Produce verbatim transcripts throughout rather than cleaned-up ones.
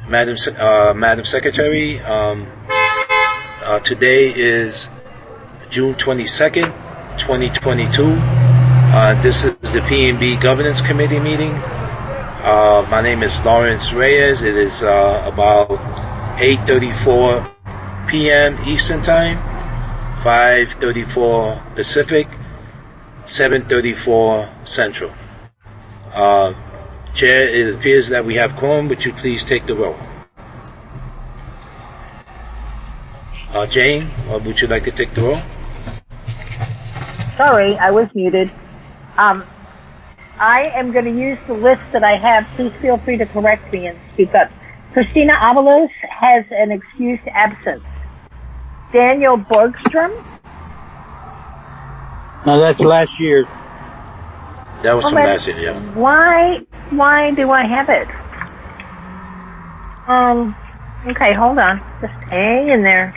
Madam, uh, Madam Secretary, um, uh, today is June twenty-second, twenty twenty-two. Uh, this is the P N B Governance Committee meeting. Uh, my name is Lawrence Reyes. It is uh, about eight thirty-four p.m. Eastern Time, five thirty-four Pacific, seven thirty-four Central. Uh, Chair, it appears that we have quorum. Would you please take the roll? Uh, Jane, or would you like to take the roll? Sorry, I was muted. Um, I am going to use the list that I have. Please feel free to correct me and speak up. Christina Avalos has an excused absence. Daniel Borgstrom? No, that's last year. That was well, from last year, yeah. Why, why do I have it? Um, okay, hold on. Just hang in there.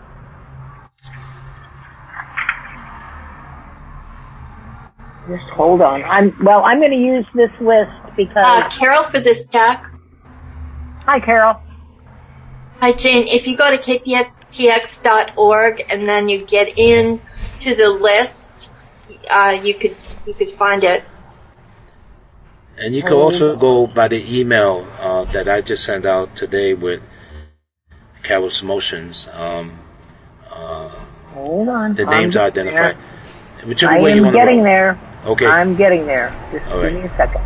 Just hold on. I'm, well, I'm going to use this list because... Uh, Carol for this deck. Hi, Carol. Hi, Jane. If you go to k p t x dot org and then you get in to the list, uh, you could, you could find it. And you can also go by the email uh, that I just sent out today with Carol's motions. Um, uh, Hold on. the names I'm are identified. Whichever I way you am want to getting roll. there. Okay. I'm getting there. Just All give right. me a second.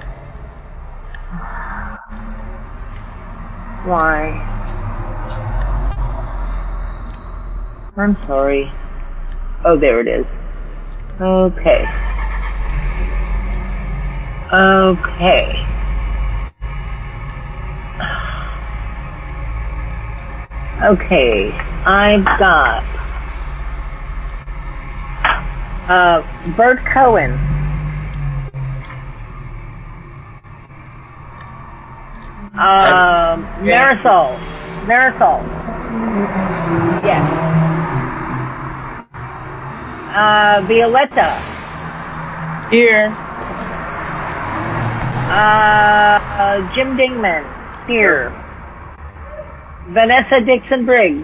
Why? I'm sorry. Oh, there it is. Okay. Okay. Okay. I've got uh, Bert Cohen. Um, Marisol. Marisol. Yes. Uh, Violetta. Here. Uh, uh, Jim Dingman. Here. Vanessa Dixon Briggs.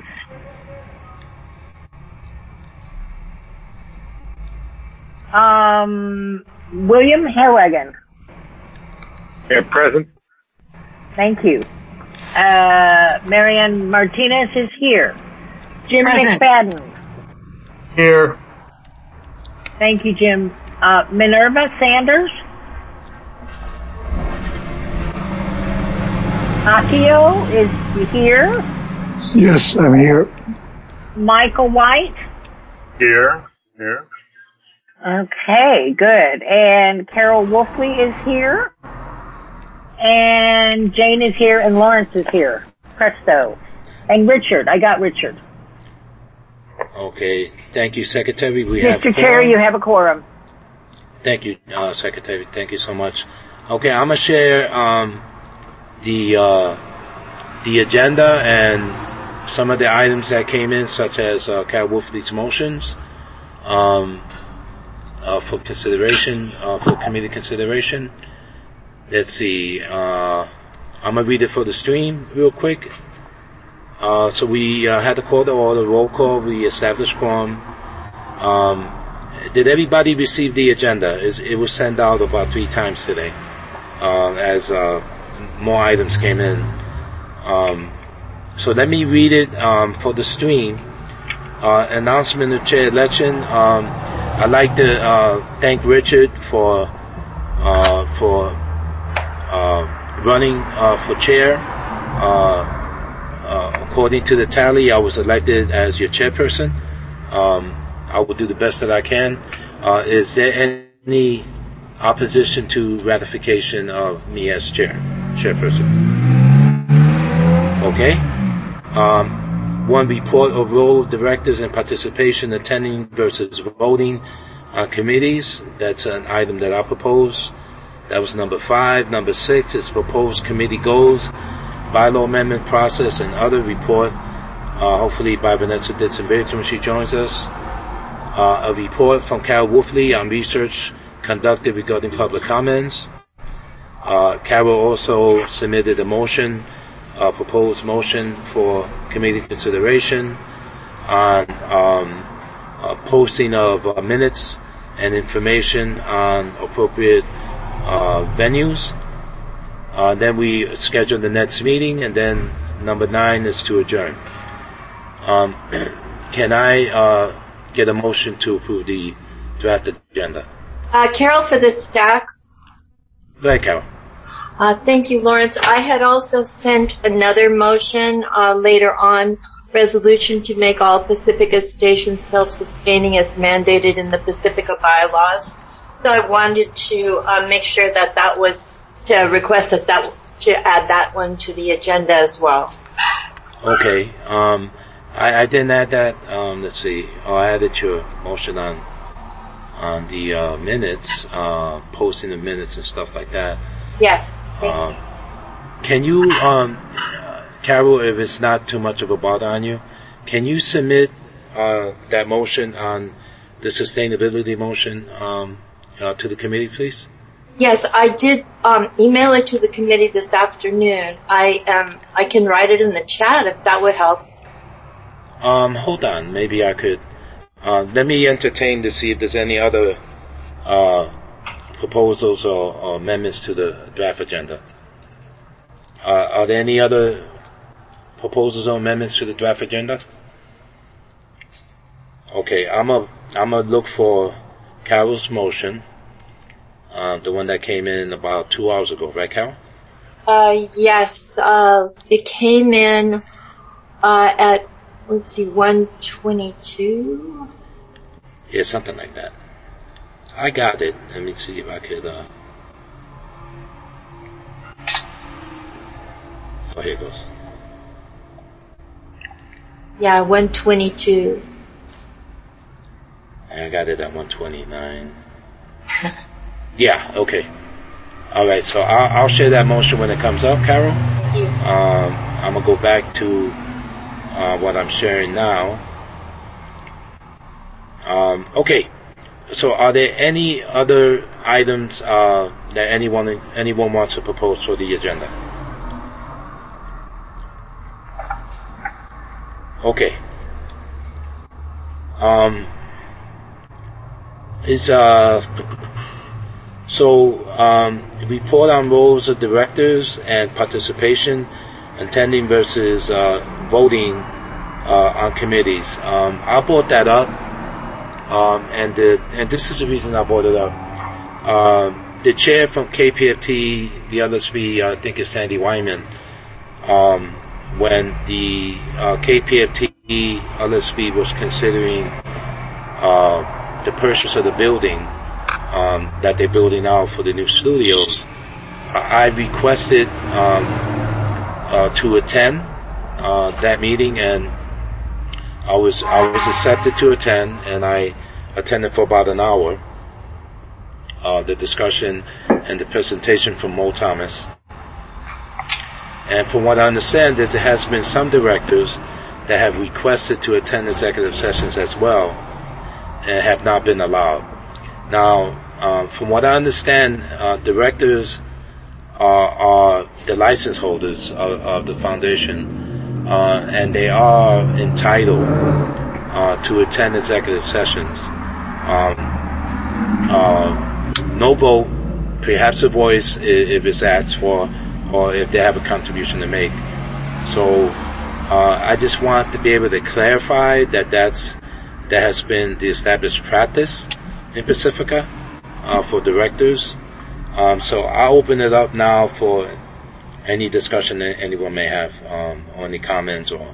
Um, William Harwagen. Yeah, present. Thank you. Uh, Marianne Martinez is here. Jim Present. McFadden. Here. Thank you, Jim. Uh, Minerva Sanders. Akio is here. Yes, I'm here. Michael White. Here. Here. Okay, good. And Carol Wolfley is here. And Jane is here and Lawrence is here. Presto. And Richard. I got Richard. Okay. Thank you, Secretary. We have Mister Chair, quorum. you have a quorum. Thank you, uh, Secretary. Thank you so much. Okay, I'm gonna share um, the uh, the agenda and some of the items that came in, such as uh, Carol Wolfley's motions, um, uh, for consideration, uh, for committee consideration. Let's see. Uh, I'm gonna read it for the stream real quick. Uh, so we uh, had to call the order, roll call. We established quorum. Um, did everybody receive the agenda? It, it was sent out about three times today, uh, as uh, more items came in. Um, so let me read it um, for the stream. Uh, announcement of chair election. Um, I'd like to uh, thank Richard for uh, for uh, running uh, for chair. Uh, Uh, according to the tally, I was elected as your chairperson. Um, I will do the best that I can. Uh, is there any opposition to ratification of me as chair, chairperson? Okay. Um, one, report of role of directors and participation attending versus voting on committees. That's an item that I propose. That was number five. Number six is proposed committee goals, bylaw amendment process, and other report, uh, hopefully by Vanessa Dixon Briggs when she joins us. Uh, a report from Carol Wolfley on research conducted regarding public comments. Uh, Carol also submitted a motion a proposed motion for committee consideration on um, uh, posting of uh, minutes and information on appropriate uh, venues. Uh, then we schedule the next meeting, and then number nine is to adjourn. Um, can I uh, get a motion to approve the draft agenda? Uh, Carol for the stack. Go ahead, Carol. Uh, thank you, Lawrence. I had also sent another motion uh, later on, resolution to make all Pacifica stations self-sustaining as mandated in the Pacifica bylaws. So I wanted to uh, make sure that that was to request that that to add that one to the agenda as well. Okay. Um, I, I didn't add that. Um, let's see. Oh, I added your motion on on the uh, minutes, uh, posting the minutes and stuff like that. Yes. Thank Um, you. can you, um, Carol, if it's not too much of a bother on you, can you submit uh, that motion on the sustainability motion um, uh, to the committee, please? Yes, I did um, email it to the committee this afternoon. I um, I can write it in the chat if that would help. Um, hold on. Maybe I could. Uh, let me entertain to see if there's any other uh, proposals or, or amendments to the draft agenda. Uh, are there any other proposals or amendments to the draft agenda? Okay, I'm a I'm gonna look for Carol's motion, uh, the one that came in about two hours ago, right, Carol? Uh, yes, uh, it came in uh, at let's see, one twenty-two. Yeah, something like that. I got it. Let me see if I could. Uh... Oh, here it goes. Yeah, one twenty-two. I got it at one twenty-nine. Yeah, okay. All right, so I'll, I'll share that motion when it comes up, Carol. Um, I'm gonna go back to uh, what I'm sharing now. Um, okay. So, are there any other items uh, that anyone anyone wants to propose for the agenda? Okay. Um. Is uh. So, um, report on roles of directors and participation, attending versus uh, voting uh, on committees. Um, I brought that up, um, and the and this is the reason I brought it up. Uh, the chair from K P F T, the L S P, I think is Sandy Wyman. Um, when the uh, K P F T L S P was considering uh, the purchase of the building. Um, that they're building out for the new studios, I requested um, uh, to attend uh, that meeting, and I was I was accepted to attend, and I attended for about an hour. Uh, the discussion and the presentation from Mo Thomas, and from what I understand, there has been some directors that have requested to attend executive sessions as well, and have not been allowed. Now, um, from what I understand, uh, directors are, are the license holders of, of the foundation, uh, and they are entitled uh, to attend executive sessions. Um, uh, no vote, perhaps a voice if it's asked for, or if they have a contribution to make. So, uh, I just want to be able to clarify that that's that has been the established practice in Pacifica uh, for directors. Um, so I'll open it up now for any discussion that anyone may have, um, or any comments or.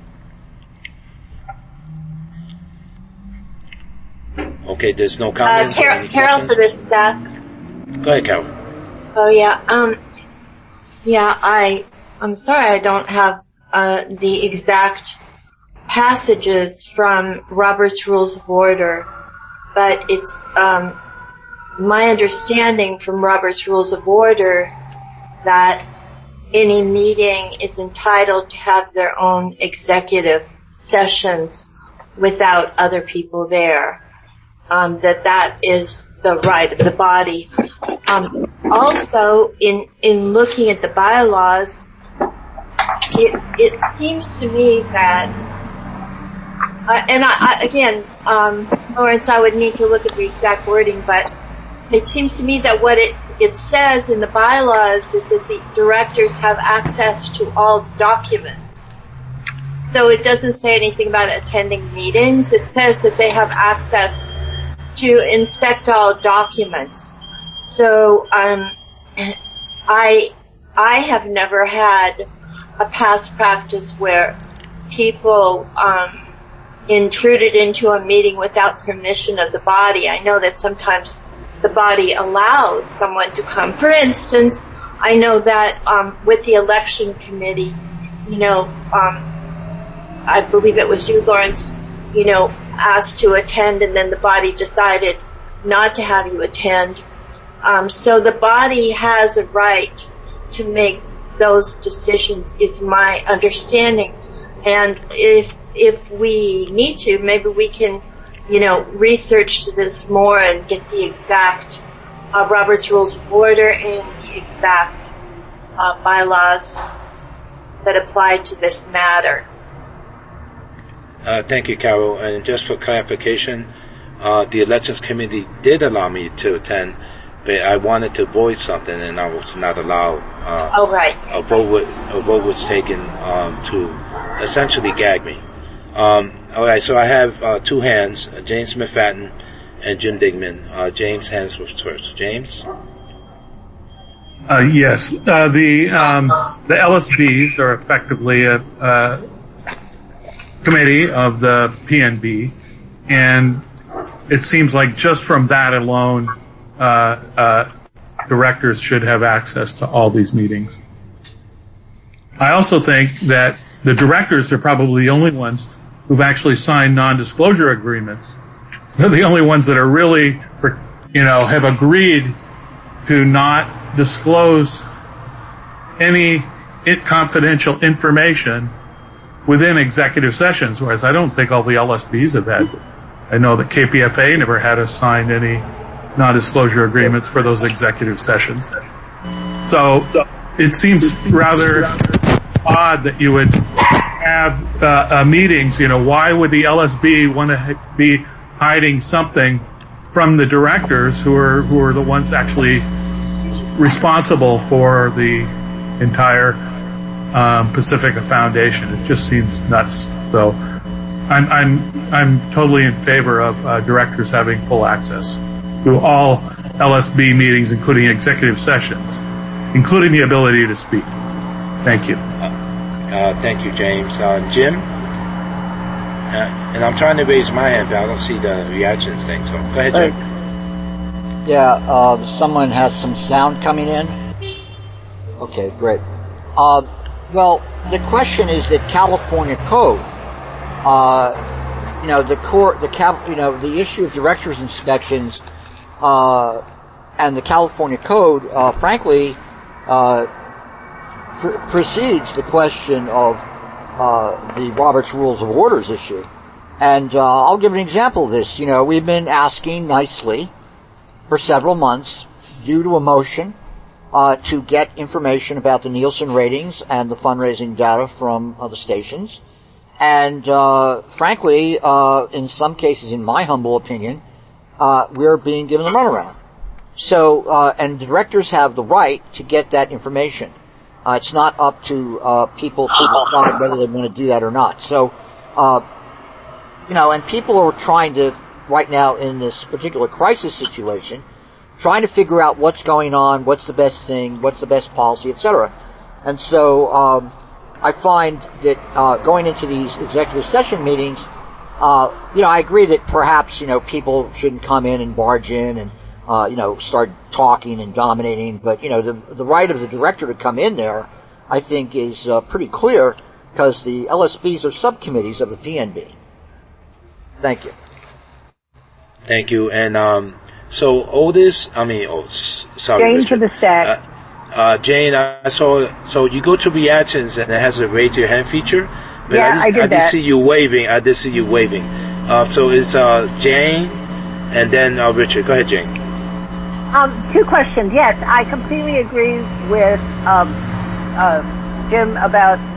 Okay, there's no Uh, comments. or Carol, any Carol for questions? this stack. Go ahead, Carol. Oh yeah, um, yeah, I, I'm sorry I don't have, uh, the exact passages from Robert's Rules of Order, but it's, um, my understanding from Robert's Rules of Order that any meeting is entitled to have their own executive sessions without other people there. Um, that that is the right of the body. Um, also, in in looking at the bylaws, it, it seems to me that, uh, and I, I, again, um, Lawrence, I would need to look at the exact wording, but it seems to me that what it, it says in the bylaws is that the directors have access to all documents. So it doesn't say anything about attending meetings. It says that they have access to inspect all documents. So, um, I, I have never had a past practice where people, um, intruded into a meeting without permission of the body. I know that sometimes the body allows someone to come. For instance, I know that, um, with the election committee, you know, um, I believe it was you, Lawrence, you know, asked to attend and then the body decided not to have you attend. Um, so the body has a right to make those decisions, is my understanding. And if, if we need to, maybe we can, you know, research this more and get the exact, uh, Robert's Rules of Order and the exact, uh, bylaws that apply to this matter. Uh, thank you, Carol. And just for clarification, uh, the elections committee did allow me to attend, but I wanted to voice something and I was not allowed. Uh, oh, right. A vote, was, a vote was taken, um, to essentially gag me. Um, all right, so I have, uh, two hands, uh, James McFadden and Jim Digman. Uh, James, hands was first. James? Uh, yes. Uh, the, um, the L S Bs are effectively a, uh, committee of the P N B, and it seems like just from that alone, uh, uh, directors should have access to all these meetings. I also think that the directors are probably the only ones who've actually signed non-disclosure agreements. They're the only ones that are really, you know, have agreed to not disclose any confidential information within executive sessions, whereas I don't think all the L S Bs have had. I know that K P F A never had us sign any non-disclosure agreements for those executive sessions. So it seems rather odd that you would have uh, uh, meetings. You know, why would the L S B want to be hiding something from the directors who are who are the ones actually responsible for the entire Um, Pacifica Foundation? It just seems nuts. So, I'm I'm I'm totally in favor of uh, directors having full access to all L S B meetings, including executive sessions, including the ability to speak. Thank you. Uh, uh, thank you, James. Uh, Jim? Uh, and I'm trying to raise my hand, but I don't see the reactions thing. So, go ahead, Jim. Yeah. Uh, someone has some sound coming in. Okay, great. Uh, Well, the question is that California code, uh, you know, the core, the cap, you know, the issue of directors' inspections, uh, and the California code, uh, frankly, uh, pr- precedes the question of, uh, the Robert's Rules of Orders issue. And, uh, I'll give an example of this. You know, we've been asking nicely for several months, due to a motion, Uh, to get information about the Nielsen ratings and the fundraising data from uh, the stations. And, uh, frankly, uh, in some cases, in my humble opinion, uh, we're being given the runaround. So, uh, and directors have the right to get that information. Uh, it's not up to, uh, people to decide whether they want to do that or not. So, uh, you know, and people are trying to, right now in this particular crisis situation, trying to figure out what's going on, what's the best thing, what's the best policy, et cetera. And so, um, I find that, uh, going into these executive session meetings, uh, you know, I agree that perhaps, you know, people shouldn't come in and barge in and, uh, you know, start talking and dominating, but, you know, the, the right of the director to come in there, I think is, uh, pretty clear, because the L S Bs are subcommittees of the P N B. Thank you. Thank you. And, um, So Otis, I mean, oh, sorry, Jane Richard. to the stack. Uh, uh, Jane, I saw. So you go to reactions and it has a raise your hand feature. But Yeah, I, just, I did I did that. see you waving. I did see you waving. Uh, so it's uh, Jane, and then uh, Richard. Go ahead, Jane. Um, two questions. Yes, I completely agree with um, uh, Jim about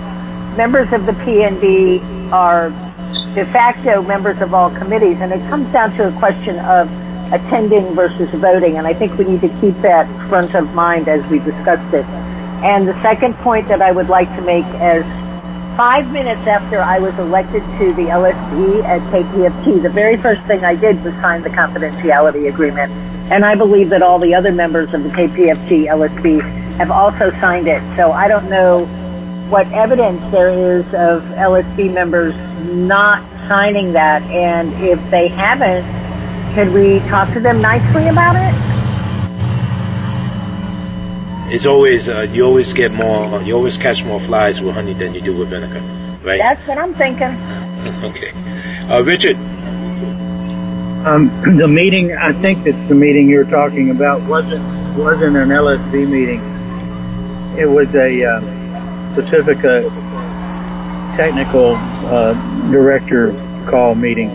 members of the P N B are de facto members of all committees, and it comes down to a question of attending versus voting, and I think we need to keep that front of mind as we discussed it. And the second point that I would like to make is five minutes after I was elected to the L S B at K P F T, the very first thing I did was sign the confidentiality agreement, and I believe that all the other members of the K P F T L S B have also signed it. So I don't know what evidence there is of L S B members not signing that, and if they haven't, can we talk to them nicely about it? It's always, uh, you always get more, you always catch more flies with honey than you do with vinegar, right? That's what I'm thinking. Okay. Uh, Richard. Um, the meeting, I think that the meeting you're talking about wasn't, wasn't an L S B meeting. It was a, uh, Pacifica technical, uh, director call meeting.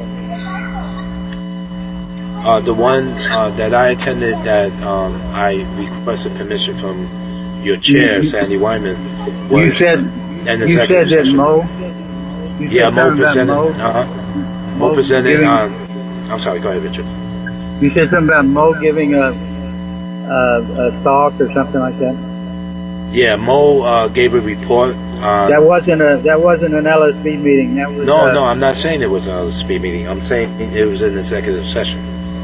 Uh, the one uh, that I attended that um, I requested permission from your chair, You- Sandy Wyman. Was, You said, and the you said executive that session. Mo? You Yeah, said Mo something about presented. Mo? Uh-huh. Mo Mo presented. giving- Um, I'm sorry. Go ahead, Richard. You said something about Mo giving a, a, a talk or something like that? Yeah, Mo uh, gave a report. Uh, That wasn't a, that wasn't an L S B meeting. That was, no, uh, no, I'm not saying it was an L S B meeting. I'm saying it was an executive session.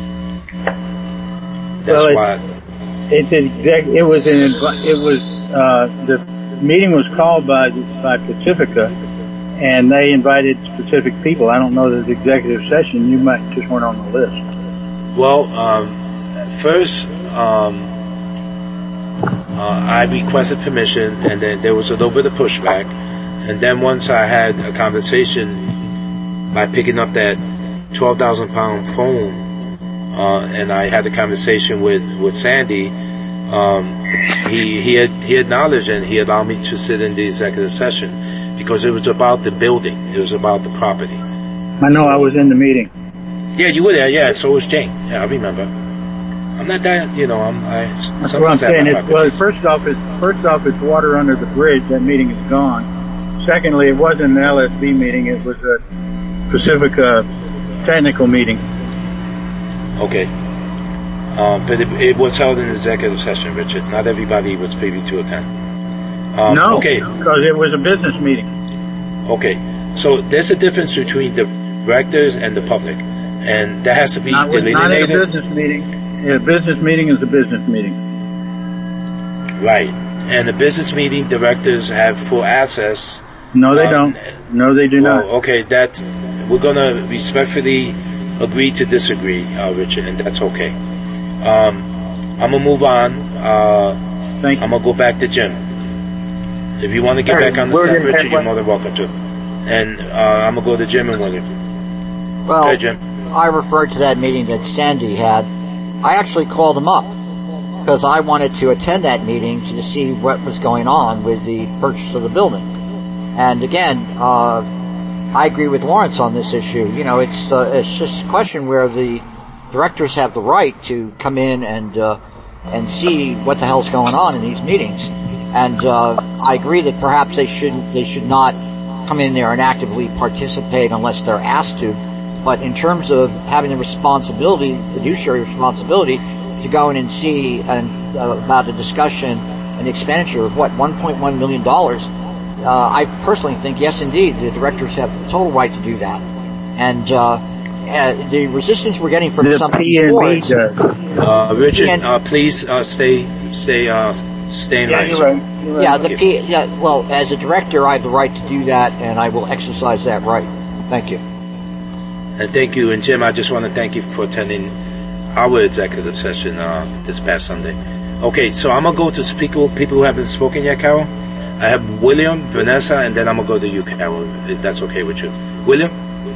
That's Well, why. It's exec, it was an, it was, uh, the meeting was called by, by Pacifica, and they invited specific people. I don't know that the executive session, you might just weren't on the list. Well, um, first, um, uh, I requested permission, and then there was a little bit of pushback, and then once I had a conversation by picking up that twelve thousand pound phone, uh, and I had a conversation with, with Sandy, um, he, he had, he acknowledged and he allowed me to sit in the executive session because it was about the building. It was about the property. I know I was in the meeting. Yeah, you were there, yeah, so was Jane. Yeah, I remember. I'm not that, you know, I'm, I, That's what I'm sometimes I have saying. my It's, well, faculties. first off, it's, first off, it's water under the bridge. That meeting is gone. Secondly, it wasn't an L S B meeting. It was a Pacifica technical meeting. Okay. Um, but it, it was held in executive session, Richard. Not everybody was privy to attend. Um, no, okay. because it was a business meeting. Okay. So there's a difference between the directors and the public. And that has to be Not, with, not in a delineated. business meeting. A business meeting is a business meeting. Right. And the business meeting directors have full access. No, they um, don't. No, they do well, not. okay, that, we're gonna respectfully agree to disagree, uh, Richard, and that's okay. Um, I'm gonna move on. Uh, Thank you. I'm gonna go back to Jim. If you want to get All right, back on the William stand, Richard, Penguin. you're more than welcome to. And uh, I'm gonna go to Jim and William. Well, Okay, Jim. I referred to that meeting that Sandy had. I actually called him up because I wanted to attend that meeting to see what was going on with the purchase of the building. And again, uh, I agree with Lawrence on this issue. You know, it's uh, it's just a question where the directors have the right to come in and uh, and see what the hell's going on in these meetings. And uh, I agree that perhaps they shouldn't they should not come in there and actively participate unless they're asked to. But in terms of having the responsibility, fiduciary responsibility, to go in and see and uh, about a discussion and expenditure of what one point one million dollars. Uh, I personally think, yes, indeed, the directors have the total right to do that. And uh, uh, the resistance we're getting from The some of P these N B boards, does. Uh, Richard, And- uh, please uh, stay, stay, uh, stay in Yeah, line. you're sir. right. You're right. yeah, the P, yeah, well, as a director, I have the right to do that, and I will exercise that right. Thank you. And thank you. And Jim, I just want to thank you for attending our executive session uh, this past Sunday. Okay, so I'm going to go to people, people who haven't spoken yet, Carol. I have William, Vanessa, and then I'm going to go to you, Carol, if that's okay with you. William?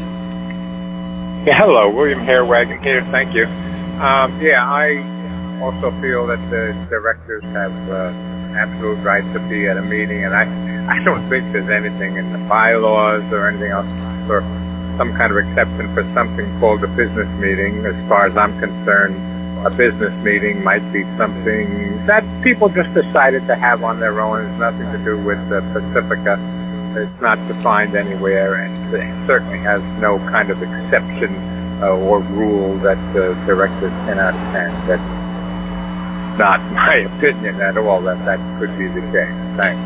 Yeah, hello, William Hairwagon here. Thank you. Um, yeah, I also feel that the directors have uh, absolute right to be at a meeting, and I, I don't think there's anything in the bylaws or anything else for some kind of exception for something called a business meeting. As far as I'm concerned, a business meeting might be something that people just decided to have on their own. It has nothing to do with uh, Pacifica. it's not defined anywhere, and it certainly has no kind of exception uh, or rule that uh, directors cannot attend. That's not my opinion at all, that that could be the case. Thanks.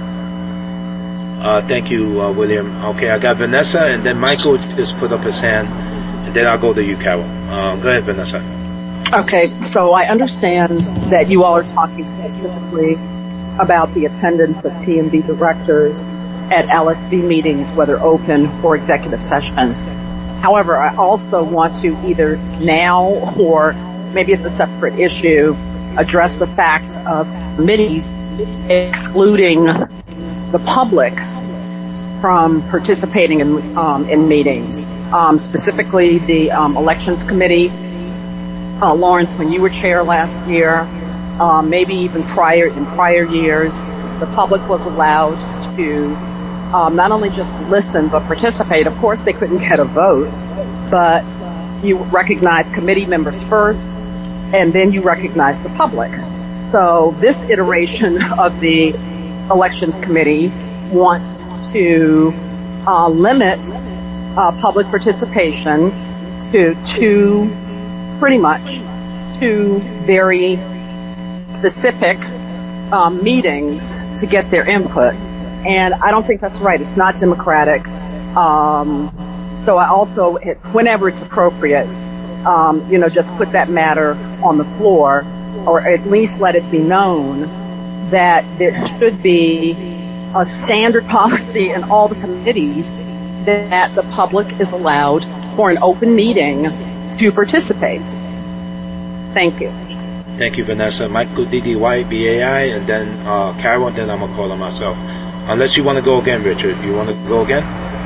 Uh, thank you, uh, William. Okay, I got Vanessa, and then Michael just put up his hand, and then I'll go to you, Carol. Uh, go ahead, Vanessa. Okay, so I understand that you all are talking specifically about the attendance of P and B directors at L S B meetings, whether open or executive session. However, I also want to either now or maybe it's a separate issue, address the fact of committees excluding the public from participating in um, in meetings, um, specifically the um, elections committee. Uh, Lawrence, when you were chair last year, um, maybe even prior in prior years, the public was allowed to um, not only just listen but participate. Of course, they couldn't get a vote, but you recognize committee members first, and then you recognize the public. So this iteration of the elections committee wants to uh, limit uh, public participation to two, pretty much, two very specific um, meetings to get their input. And I don't think that's right. It's not democratic. Um, so I also, it, whenever it's appropriate, um, you know, just put that matter on the floor, or at least let it be known that there should be a standard policy in all the committees that the public is allowed for an open meeting to participate. Thank you. Thank you, Vanessa. Michael, D D Y, B A I, and then uh, Carol, and then I'm going to call on myself. Unless you want to go again, Richard. You want to go again?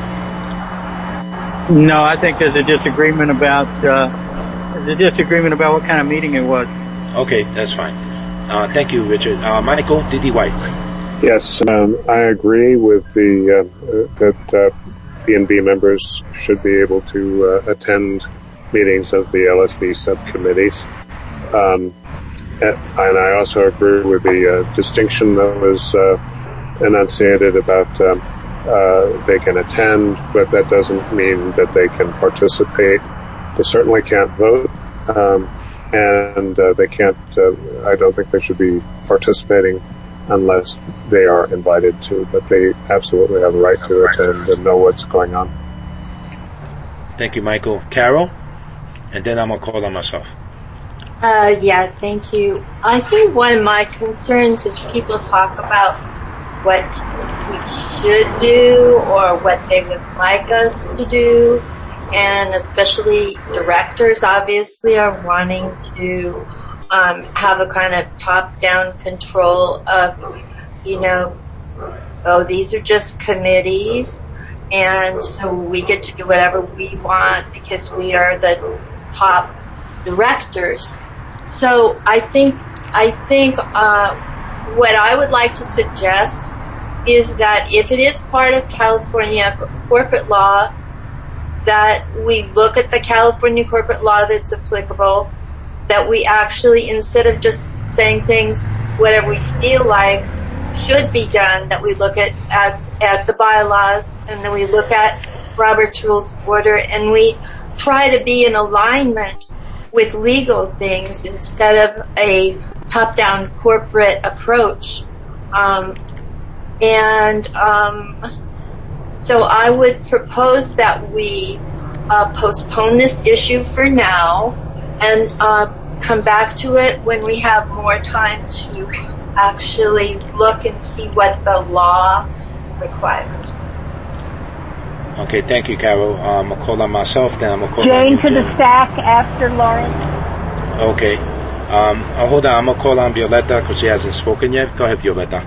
No, I think there's a disagreement about, uh, there's a disagreement about what kind of meeting it was. Okay, that's fine. Uh, thank you, Richard. Uh, Michael, D D Y. Yes, um, I agree with the, uh, that, uh, P and B members should be able to, uh, attend meetings of the L S B subcommittees. Um, and I also agree with the, uh, distinction that was, uh, enunciated about, um, uh, they can attend, but that doesn't mean that they can participate. They certainly can't vote, um, and, uh, they can't, uh, I don't think they should be participating unless they are invited to, but they absolutely have a right to attend and know what's going on. Thank you, Michael. Carol? And then I'm going to call on myself. Uh, yeah, thank you. I think one of my concerns is people talk about what we should do or what they would like us to do, and especially directors obviously are wanting to Um, have a kind of top-down control of, you know, oh, these are just committees, and so we get to do whatever we want because we are the top directors. So I think, I think, uh, what I would like to suggest is that if it is part of California corporate law, that we look at the California corporate law that's applicable, that we actually, instead of just saying things, whatever we feel like should be done, that we look at, at, at the bylaws, and then we look at Robert's Rules of Order, and we try to be in alignment with legal things instead of a top-down corporate approach. Um, and, um, so I would propose that we, uh, postpone this issue for now, and uh, come back to it when we have more time to actually look and see what the law requires. Okay, thank you, Carol. Uh, I'm going to call on myself, then I'm going to call on Jane you, to Jane. the stack after Lawrence. Okay. Um, oh, hold on, I'm going to call on Violetta because she hasn't spoken yet. Go ahead, Violetta.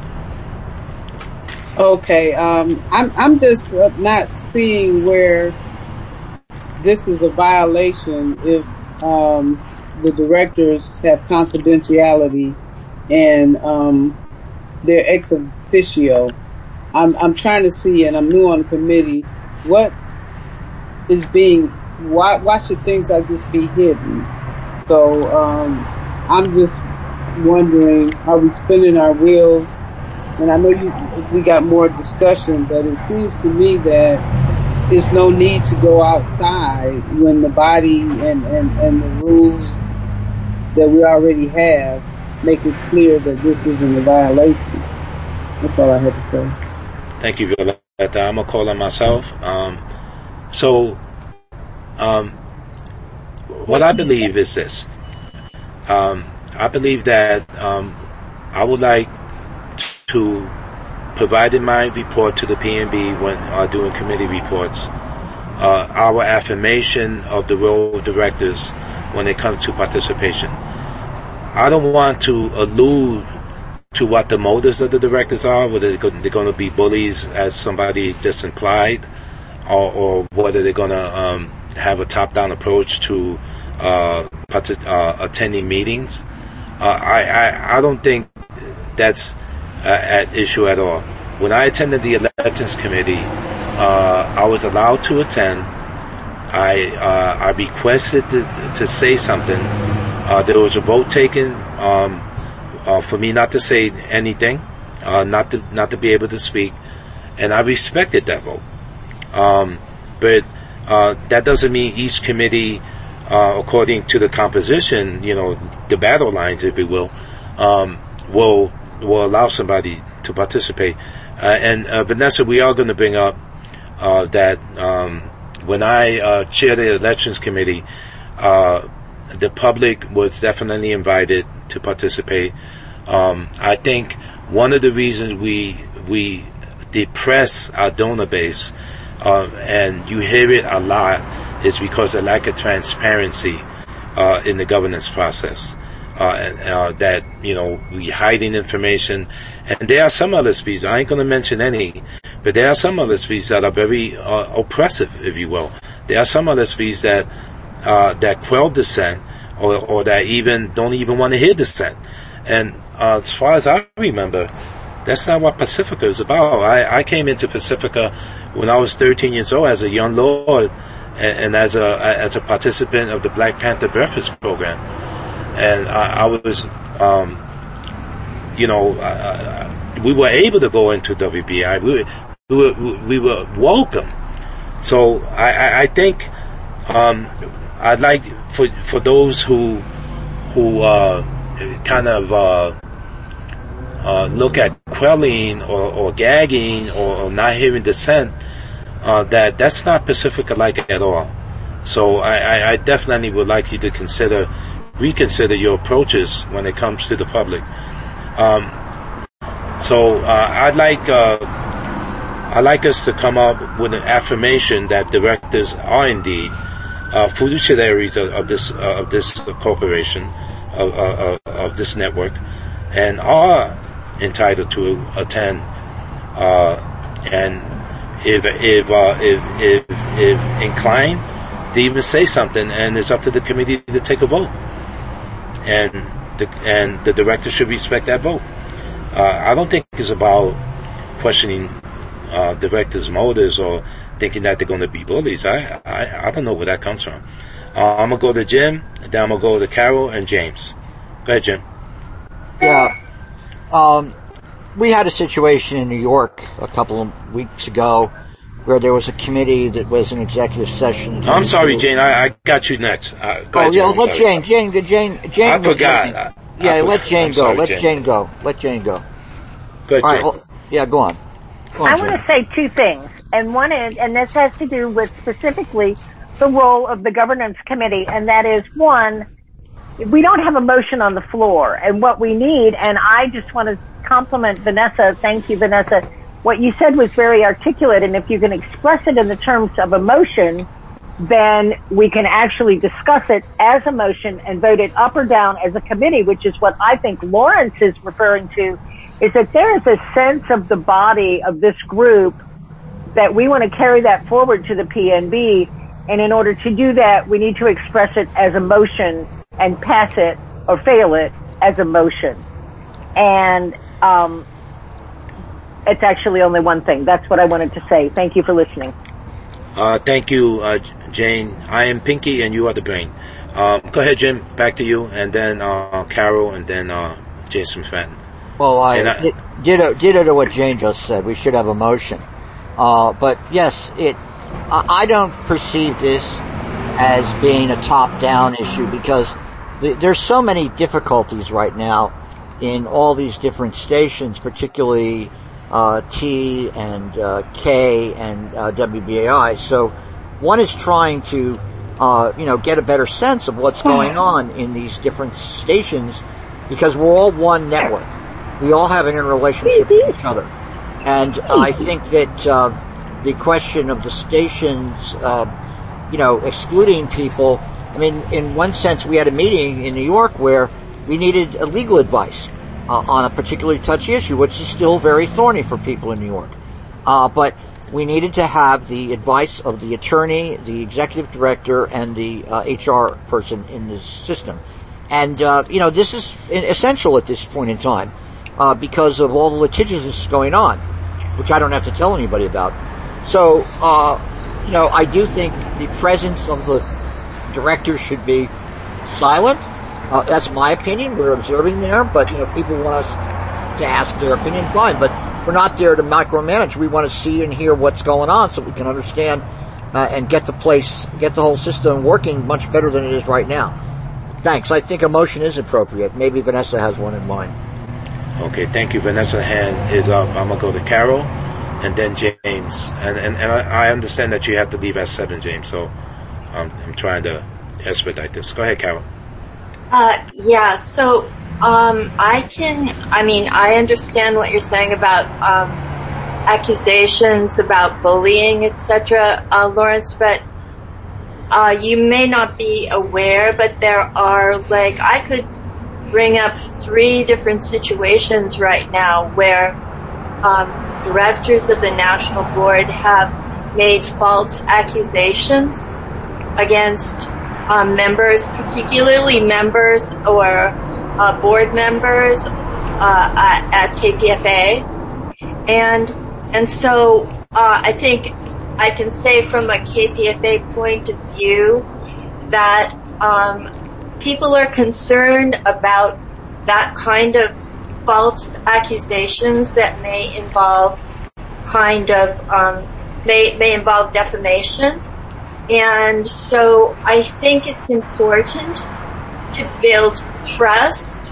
Okay, um, I'm, I'm just not seeing where this is a violation if Um, the directors have confidentiality and um, they're ex officio. I'm, I'm trying to see, and I'm new on the committee, what is being, why, why should things like this be hidden? So um, I'm just wondering, are we spinning our wheels and I know you, we got more discussion, but it seems to me that there's no need to go outside when the body and, and, and the rules that we already have make it clear that this isn't a violation. That's all I had to say. Thank you, Violetta. I'm going to call on myself. Um, so, um, what I believe is this. Um, I believe that um, I would like to provide in my report to the P N B when uh, doing committee reports uh, our affirmation of the role of directors when it comes to participation. I don't want to allude to what the motives of the directors are, whether they're going to be bullies, as somebody just implied, or, or whether they're going to um, have a top-down approach to uh, partic- uh, attending meetings. Uh, I, I, I don't think that's uh, at issue at all. When I attended the elections committee, uh, I was allowed to attend. I uh, I requested to, to say something. Uh, there was a vote taken um, uh, for me not to say anything, uh, not to not to be able to speak, and I respected that vote. Um, but uh, that doesn't mean each committee, uh, according to the composition, you know, the battle lines, if you will, um, will will allow somebody to participate. Uh, and uh, Vanessa, we are going to bring up uh, that um, when I uh, chair the elections committee, uh, the public was definitely invited to participate. Um, I think one of the reasons we we depress our donor base, uh, and you hear it a lot, is because of lack of transparency uh, in the governance process. Uh, and, uh, that, you know, we hiding information. And there are some L S Vs, I ain't going to mention any, but there are some L S Vs that are very uh, oppressive, if you will. There are some L S Vs that uh, that quell dissent, or, or that even don't even want to hear dissent. And uh, as far as I remember, that's not what Pacifica is about. I, I came into Pacifica when I was thirteen years old as a young lord, and, and as a as a participant of the Black Panther Breakfast Program. And I, I was, um, you know, uh, we were able to go into W B I. We, we were, we were welcome. So I, I, I think um, I'd like for for those who who uh, kind of uh, uh, look at quelling or, or gagging or, or not hearing dissent, uh, that that's not Pacifica-like at all. So I, I, I definitely would like you to consider. reconsider your approaches when it comes to the public. Um, so uh, I'd like uh, I'd like us to come up with an affirmation that directors are indeed uh, fiduciaries of, of this uh, of this corporation, of, of, of this network, and are entitled to attend. Uh, and if if, uh, if if if inclined, to even say something, and it's up to the committee to take a vote. And the and the director should respect that vote. Uh, I don't think it's about questioning uh, directors' motives or thinking that they're going to be bullies. I, I I don't know where that comes from. Uh, I'm gonna go to Jim, and then I'm gonna go to Carol and James. Go ahead, Jim. Yeah, um, we had a situation in New York a couple of weeks ago where there was a committee that was in executive session. I'm sorry, Jane. I, I got you next. Uh, go oh, ahead, yeah, Jane, let Jane, Jane, Jane, Jane. I forgot. Yeah, I let forgot. Jane I'm go. sorry, let Jane. Jane go. Let Jane go. Go ahead, All right, Jane. well, yeah, go on. Go on I Jane. want to say two things, and one is, and this has to do with specifically the role of the governance committee, and that is, one, we don't have a motion on the floor, and what we need, and I just want to compliment Vanessa. Thank you, Vanessa. What you said was very articulate, and if you can express it in the terms of a motion, then we can actually discuss it as a motion and vote it up or down as a committee, which is what I think Lawrence is referring to, is that there is a sense of the body of this group that we want to carry that forward to the P N B, and in order to do that, we need to express it as a motion and pass it or fail it as a motion. And um it's actually only one thing. That's what I wanted to say. Thank you for listening. Uh, thank you, uh, Jane. I am Pinky, and you are the brain. Um, go ahead, Jim. Back to you, and then uh, Carol, and then uh, Jason Fenton. Well, I, I did, ditto, ditto to what Jane just said. We should have a motion. Uh, but yes, it, I, I don't perceive this as being a top-down issue because the, there's so many difficulties right now in all these different stations, particularly uh, T and uh, K and uh, W B A I. So one is trying to, uh, you know, get a better sense of what's going on in these different stations because we're all one network. We all have an interrelationship with each other. And I think that uh, the question of the stations, uh, you know, excluding people, I mean, in one sense, we had a meeting in New York where we needed a legal advice uh, on a particularly touchy issue, which is still very thorny for people in New York. Uh, but we needed to have the advice of the attorney, the executive director, and the uh, H R person in this system. And, uh, you know, this is essential at this point in time. Uh, because of all the litigiousness going on, which I don't have to tell anybody about. So, uh, you know, I do think the presence of the directors should be silent. Uh, that's my opinion. We're observing there, but, you know, people want us to ask their opinion, fine. But we're not there to micromanage. We want to see and hear what's going on so we can understand uh, and get the place, get the whole system working much better than it is right now. Thanks. I think a motion is appropriate. Maybe Vanessa has one in mind. Okay, thank you. Vanessa's hand is up. I'm going to go to Carol and then James. And and, and I understand that you have to leave at seven, James, so um, I'm trying to expedite this. Go ahead, Carol. Uh, yeah, so um, I can, I mean, I understand what you're saying about um, accusations about bullying, et cetera, uh, Lawrence, but uh, you may not be aware, but there are, like, I could bring up three different situations right now where um, directors of the national board have made false accusations against um, members, particularly members or uh, board members uh, at, at K P F A, and and so uh, I think I can say from a K P F A point of view that um, people are concerned about that kind of false accusations that may involve kind of um, may may involve defamation, and so I think it's important to build trust,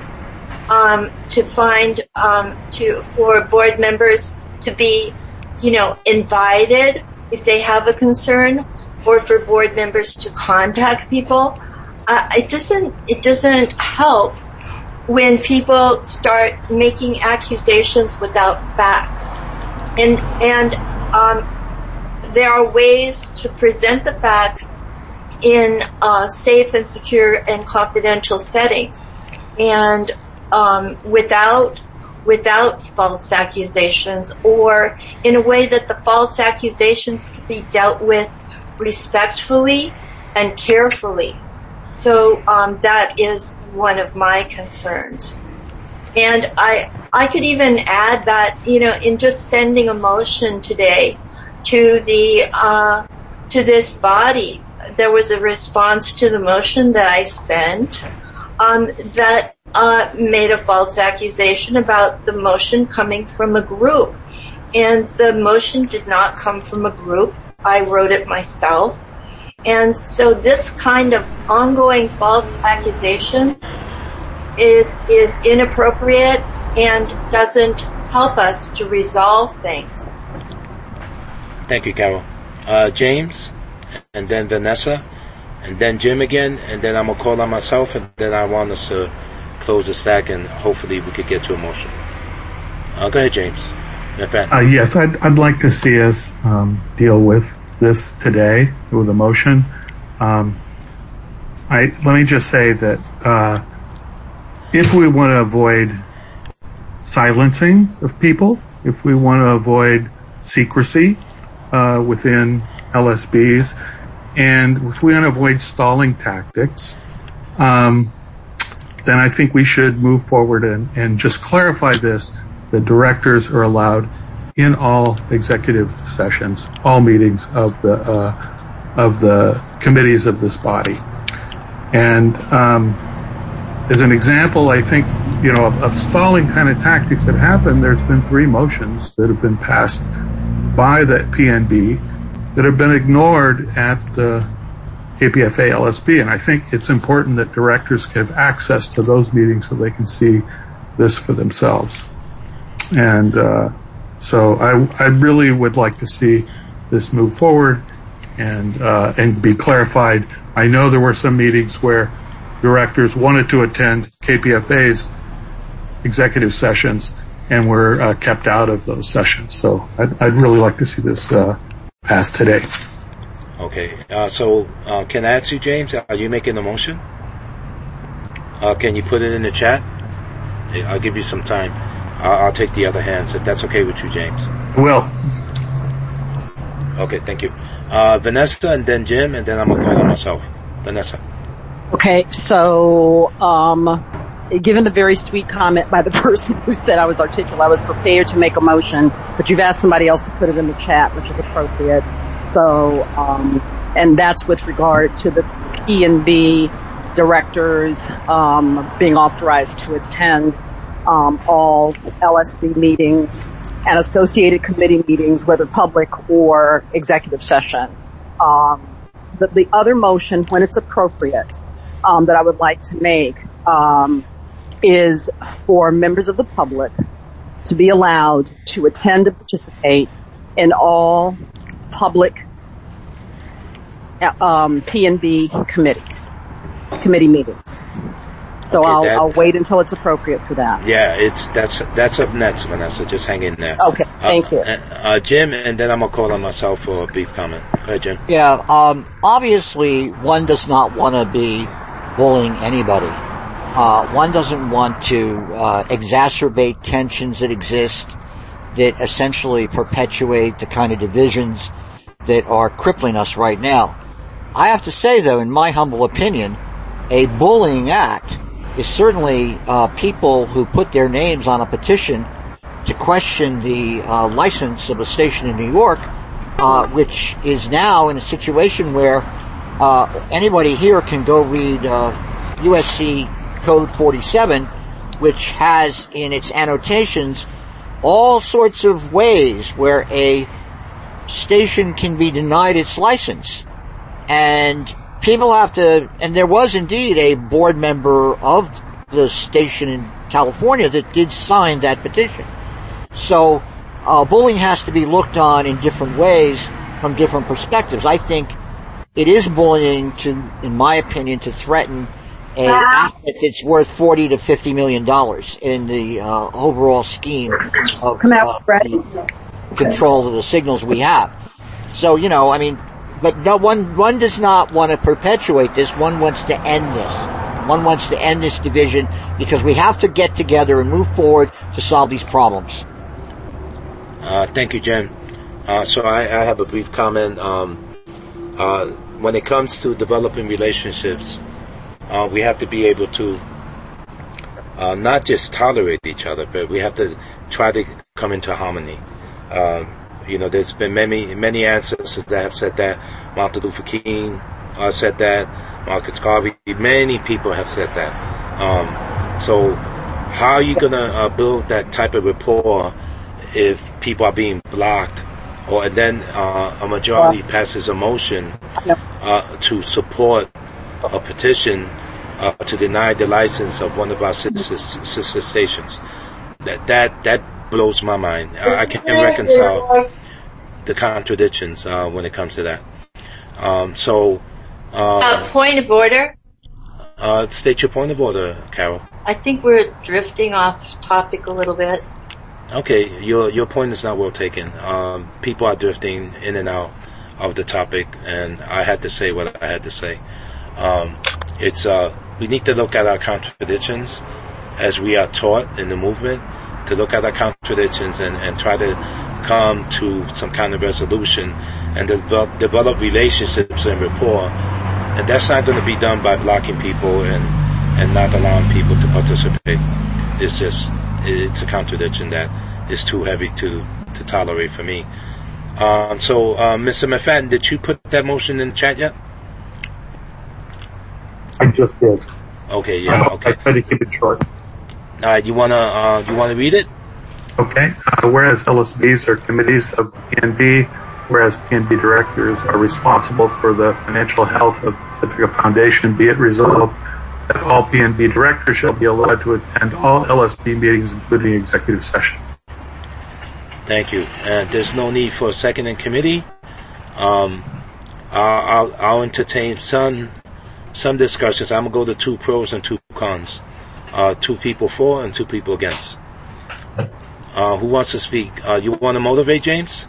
um, to find um, to for board members to be, you know, invited if they have a concern, or for board members to contact people. Uh, it doesn't it doesn't help when people start making accusations without facts. And, and, um, there are ways to present the facts in, uh, safe and secure and confidential settings. And, um, without, without false accusations, or in a way that the false accusations can be dealt with respectfully and carefully. So, um, that is one of my concerns. And I, I could even add that, you know, in just sending a motion today to the, uh, to this body, there was a response to the motion that I sent, um, that, uh, made a false accusation about the motion coming from a group. And the motion did not come from a group. I wrote it myself. And so this kind of ongoing false accusation is is inappropriate and doesn't help us to resolve things. Thank you, Carol. Uh, James, and then Vanessa, and then Jim again, and then I'm going to call on myself, and then I want us to close the stack, and hopefully we could get to a motion. Uh, go ahead, James. Uh, yes, I'd, I'd like to see us um, deal with this today with a motion. Um, I let me just say that uh, if we want to avoid silencing of people, if we want to avoid secrecy uh, within L S Bs, and if we want to avoid stalling tactics, um, then I think we should move forward and, and just clarify this. The directors are allowed in all executive sessions, all meetings of the uh, of the committees of this body, and um, as an example, I think, you know, of, of stalling kind of tactics that happen, there's been three motions that have been passed by the P N B that have been ignored at the K P F A L S B. And I think it's important that directors have access to those meetings so they can see this for themselves. And uh, so I, I really would like to see this move forward and uh, and be clarified. I know there were some meetings where directors wanted to attend K P F A's executive sessions and were uh, kept out of those sessions. So I'd, I'd really like to see this uh, passed today. Okay. Uh, so uh, can I ask you, James, are you making the motion? Uh, can you put it in the chat? I'll give you some time. I'll, I'll take the other hands if that's okay with you, James. Well. Okay, thank you. Uh, Vanessa and then Jim, and then I'm going to call on myself. Vanessa. Okay, so, um, given the very sweet comment by the person who said I was articulate, I was prepared to make a motion, but you've asked somebody else to put it in the chat, which is appropriate. So, um, and that's with regard to the P N B directors, um, being authorized to attend, um, all L S B meetings and associated committee meetings, whether public or executive session. Um, the, the other motion, when it's appropriate, um, that I would like to make, um, is for members of the public to be allowed to attend and participate in all public, um, P N B committees, committee meetings. So Okay, I'll, that- I'll wait until it's appropriate for that. Yeah, it's that's that's up next, Vanessa. Just hang in there. Okay, thank you. Uh, uh, Jim, and then I'm gonna call on myself for a brief comment. Go ahead, Jim. Yeah, um, obviously one does not want to be bullying anybody. Uh, one doesn't want to uh, exacerbate tensions that exist that essentially perpetuate the kind of divisions that are crippling us right now. I have to say, though, in my humble opinion, a bullying act is certainly uh, people who put their names on a petition to question the uh, license of a station in New York, uh, which is now in a situation where uh, anybody here can go read uh, U S C Code forty-seven, which has in its annotations all sorts of ways where a station can be denied its license. And people have to, and there was indeed a board member of the station in California that did sign that petition. So, uh, bullying has to be looked on in different ways from different perspectives. I think it is bullying to, in my opinion, to threaten a asset that's worth forty to fifty million dollars in the, uh, overall scheme of, Come out, Freddie. uh, control of the signals we have. So, you know, I mean, but no, one, one does not want to perpetuate this. One wants to end this. One wants to end this division because we have to get together and move forward to solve these problems. Uh, thank you, Jim. Uh, so I, I have a brief comment. Um, uh, when it comes to developing relationships, uh, we have to be able to uh, not just tolerate each other, but we have to try to come into harmony. Um, You know, there's been many, many ancestors that have said that. Martin Luther King uh, said that. Marcus Garvey, many people have said that. Um, so, how are you gonna uh, build that type of rapport if people are being blocked, or and then uh, a majority passes a motion uh, to support a petition uh, to deny the license of one of our sister, sister stations? That that that. blows my mind. I can't reconcile the contradictions uh, when it comes to that. Um, so, uh, Uh, point of order. uh, state your point of order, Carol. I think we're drifting off topic a little bit. Okay, your your point is not well taken. Um, people are drifting in and out of the topic, and I had to say what I had to say. Um, it's uh, we need to look at our contradictions as we are taught in the movement, to look at our contradictions and, and try to come to some kind of resolution and develop, develop relationships and rapport. And that's not going to be done by blocking people and, and not allowing people to participate. It's just, it's a contradiction that is too heavy to, to tolerate for me. Um, so, uh, Mister McFadden, did you put that motion in the chat yet? I just did. Okay, yeah, I, okay. I try to keep it short. All right, you wanna uh, you wanna read it? Okay. Uh, whereas L S Bs are committees of P N B, whereas P N B directors are responsible for the financial health of Pacifica Foundation, be it resolved that all P N B directors shall be allowed to attend all L S B meetings, including executive sessions. Thank you. And there's no need for a second in committee. Um, I'll, I'll, I'll entertain some some discussions. I'm gonna go to two pros and two cons. Uh, two people for and two people against. Uh, who wants to speak? Uh, you want to motivate, James?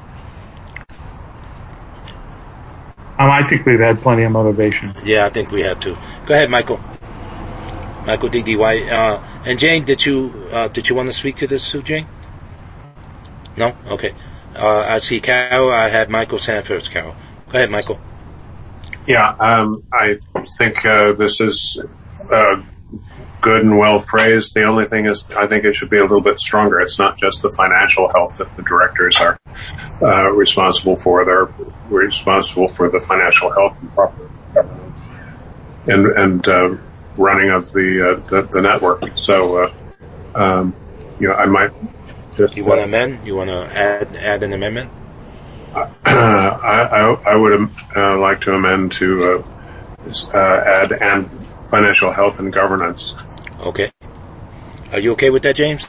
Um, I think we've had plenty of motivation. Yeah, I think we have too. Go ahead, Michael. Michael D D White. Uh, and Jane, did you uh, did you want to speak to this too, Jane? No? Okay. Uh, I see Carol. I had Michael's hand first, Carol. Go ahead, Michael. Yeah, um, I think uh, this is uh, good and well phrased. The only thing is, I think it should be a little bit stronger. It's not just the financial health that the directors are uh, responsible for. They're responsible for the financial health and proper governance and and uh, running of the, uh, the the network. So, uh, um, you know, I might. Just, you want to amend? You want to add add an amendment? Uh, I, I I would uh, like to amend to uh, uh, add and financial health and governance. Okay. Are you okay with that, James?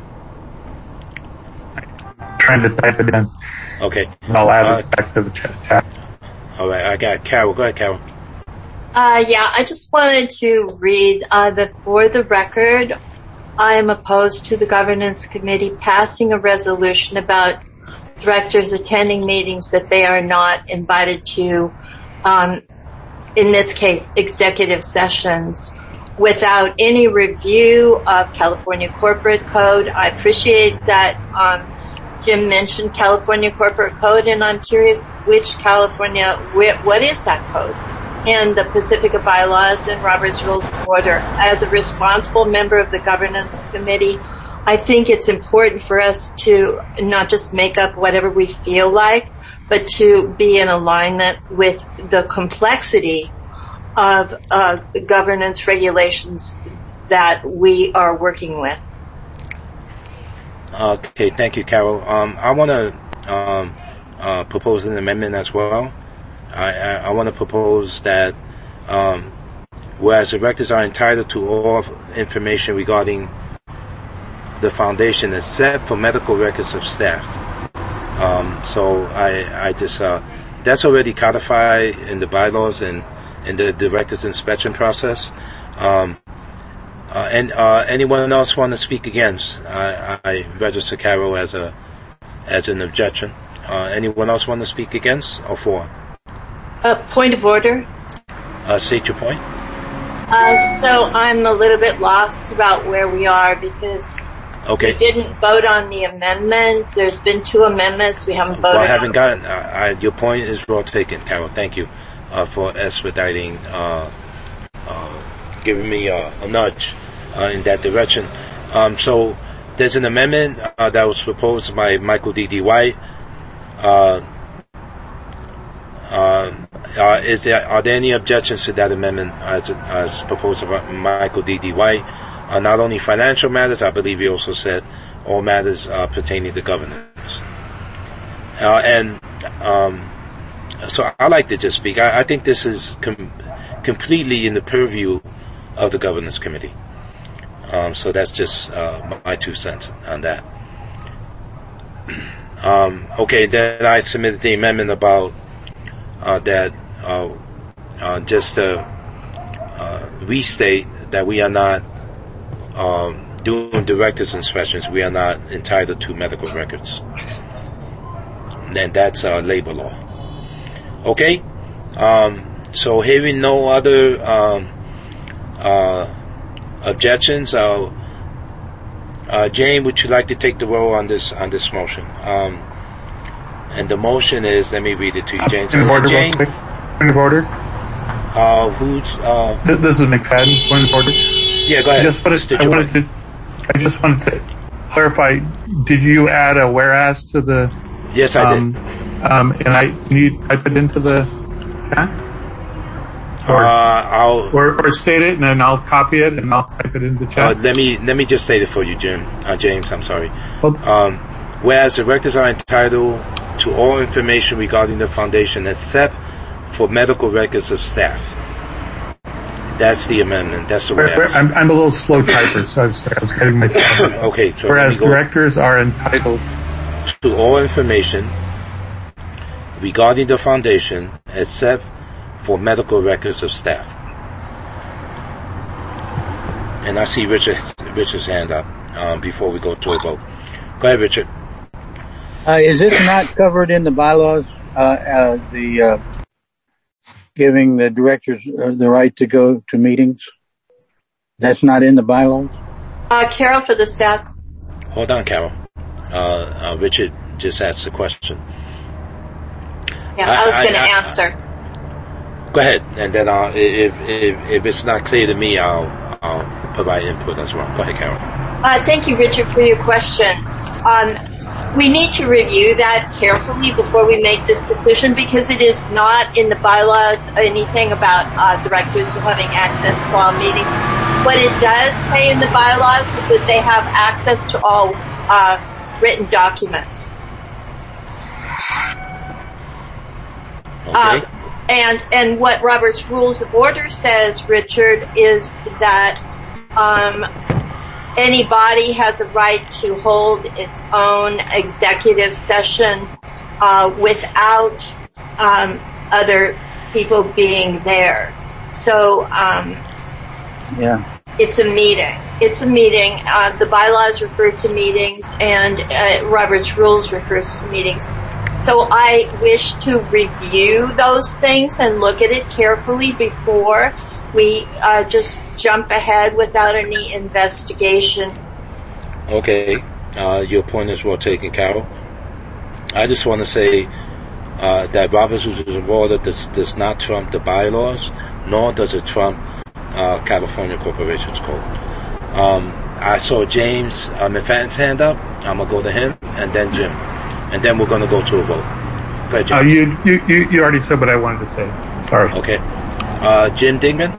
I'm trying to type it in. Okay. And I'll add uh, it back to the chat. All right. I got Carol. Go ahead, Carol. Uh, yeah, I just wanted to read uh, that for the record, I am opposed to the governance committee passing a resolution about directors attending meetings that they are not invited to, um, in this case, executive sessions, without any review of California Corporate Code. I appreciate that um, Jim mentioned California Corporate Code, and I'm curious which California, wh- what is that code? And the Pacifica Bylaws and Robert's Rules of Order. As a responsible member of the governance committee, I think it's important for us to not just make up whatever we feel like, but to be in alignment with the complexity of uh, governance regulations that we are working with. Okay, thank you, Carol. Um, I want to um, uh, propose an amendment as well. I, I, I want to propose that um, whereas directors are entitled to all information regarding the foundation except for medical records of staff. Um, so I, I just, uh, that's already codified in the bylaws and in the director's inspection process. Um, uh, and, uh, anyone else want to speak against? I, I register Carol as a, as an objection. Uh, anyone else want to speak against or for? Uh, point of order. Uh, state your point. Uh, so I'm a little bit lost about where we are because okay. we didn't vote on the amendment. There's been two amendments. We haven't voted well, I haven't on gotten, uh, I, your point is well taken, Carol. Thank you, uh, for expediting, uh, uh, giving me a, a nudge, uh, in that direction. Um, so there's an amendment, uh, that was proposed by Michael D D White. Uh, uh, uh, is there, are there any objections to that amendment as, as proposed by Michael D D White? Uh, not only financial matters, I believe he also said all matters uh, pertaining to governance. Uh, and um, so I like to just speak. I, I think this is com- completely in the purview of the governance committee. Um, so that's just uh, my two cents on that. Um, okay, then I submitted the amendment about uh, that uh, uh, just to uh, restate that we are not um, doing director's inspections. We are not entitled to medical records. And that's uh, labor law. Okay? Um, so hearing no other um, uh, objections, uh, uh, Jane, would you like to take the roll on this on this motion? Um, and the motion is, let me read it to you, Jane. Point of order, Jane, point of order. Uh, who's, uh, This, this is McFadden. Point of order. Yeah, go ahead. I just wanted, I wanted to, I just wanted to clarify. Did you add a whereas to the? Yes, I um, did. Um, and I can you type it into the chat? Or, uh, I'll, or, or state it, and then I'll copy it, and I'll type it in the chat. Uh, let me let me just state it for you, Jim. Uh, James, I'm sorry. Well, um, whereas directors are entitled to all information regarding the foundation except for medical records of staff. That's the amendment. That's the way. I'm, I'm a little slow typer, so I was, I was getting my. Okay. So whereas directors are entitled to all information regarding the foundation except for medical records of staff. And I see Richard, Richard's hand up um, before we go to a vote. Go ahead, Richard. Uh, is this not covered in the bylaws? Uh, uh, the uh, giving the directors uh, the right to go to meetings? That's not in the bylaws? Uh, Carol for the staff. Hold on, Carol. Uh, uh, Richard just asked the question. Yeah, I, I was going to answer. Go ahead, and then I'll, if, if if it's not clear to me, I'll I'll provide input as well. Go ahead, Carol. Uh, thank you, Richard, for your question. Um, we need to review that carefully before we make this decision because it is not in the bylaws anything about uh, directors having access to all meetings. What it does say in the bylaws is that they have access to all uh, written documents. Okay. Uh, and and what Robert's Rules of Order says, Richard, is that um, any body has a right to hold its own executive session uh, without um, other people being there. So um, yeah, it's a meeting. It's a meeting. Uh, the bylaws refer to meetings, and uh, Robert's Rules refers to meetings. So I wish to review those things and look at it carefully before we uh, just jump ahead without any investigation. Okay, uh, your point is well taken, Carol. I just want to say uh, that Robert's Rules of Order does, does not trump the bylaws, nor does it trump uh, California Corporations Code. Um, I saw James uh, McFadden's hand up. I'm going to go to him, and then Jim. And then we're going to go to a vote. Go ahead, Jim. Uh, you, you, you already said what I wanted to say. Sorry. Okay. Uh, Jim Dingman?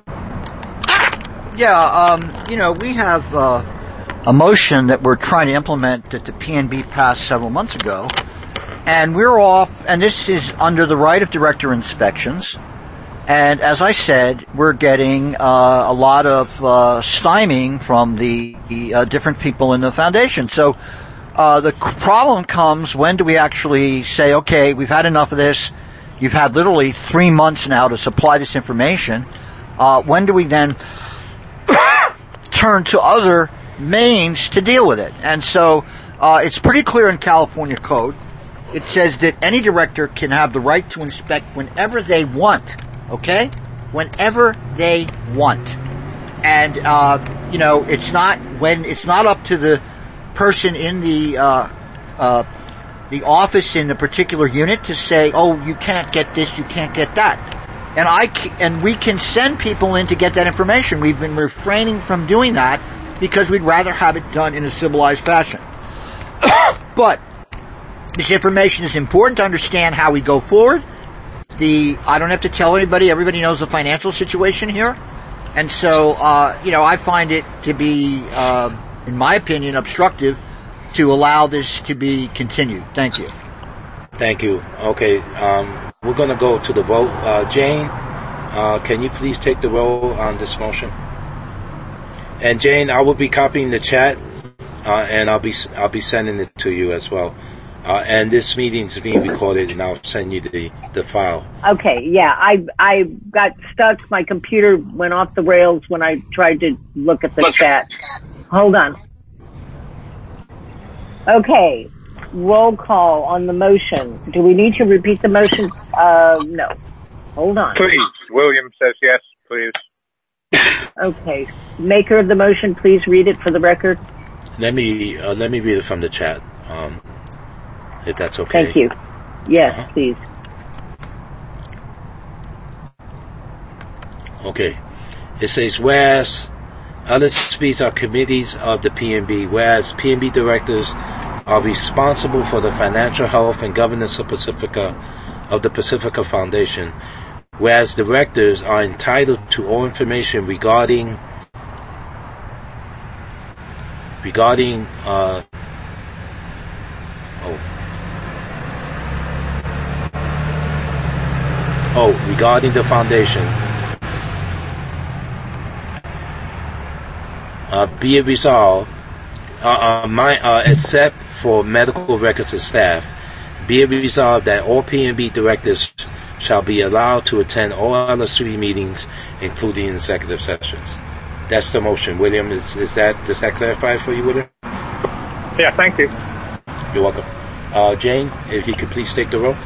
Yeah, um, you know, we have uh, a motion that we're trying to implement that the P N B passed several months ago. And we're off, and this is under the right of director inspections. And as I said, we're getting uh, a lot of uh, stymieing from the uh, different people in the foundation. So Uh, the problem comes, when do we actually say, okay, we've had enough of this, you've had literally three months now to supply this information, uh, when do we then turn to other means to deal with it? And so, uh, it's pretty clear in California code. It says that any director can have the right to inspect whenever they want, okay? Whenever they want. And, uh, you know, it's not when, it's not up to the person in the uh uh the office in the particular unit to say, oh, you can't get this, you can't get that. And I c- and we can send people in to get that information. We've been refraining from doing that because we'd rather have it done in a civilized fashion. But this information is important to understand how we go forward. The I don't have to tell anybody, everybody knows the financial situation here. And so uh you know, I find it to be uh in my opinion, obstructive to allow this to be continued. Thank you. Thank you. Okay, um, we're going to go to the vote. Uh, Jane, uh, can you please take the roll on this motion? And Jane, I will be copying the chat, uh, and I'll be I'll be sending it to you as well. Uh, and this meeting is being recorded, and I'll send you the, the file. Okay, yeah, I I got stuck. My computer went off the rails when I tried to look at the okay. chat. Hold on. Okay, roll call on the motion. Do we need to repeat the motion? Uh, no. Hold on. Please. William says yes, please. Okay. Maker of the motion, please read it for the record. Let me uh, let me read it from the chat. Um, if that's okay. Thank you. Yes, uh-huh. Please. Okay. It says, whereas L S Bs are committees of the P N B, whereas P N B directors are responsible for the financial health and governance of Pacifica, of the Pacifica Foundation, whereas directors are entitled to all information regarding regarding uh, oh oh regarding the foundation. Uh, be it resolved, uh, uh, my, uh, except for medical records and staff, be it resolved that all P and B directors shall be allowed to attend all L S B meetings, including executive sessions. That's the motion. William, is, is that, does that clarify for you, William? Yeah, thank you. You're welcome. Uh, Jane, if you could please take the roll.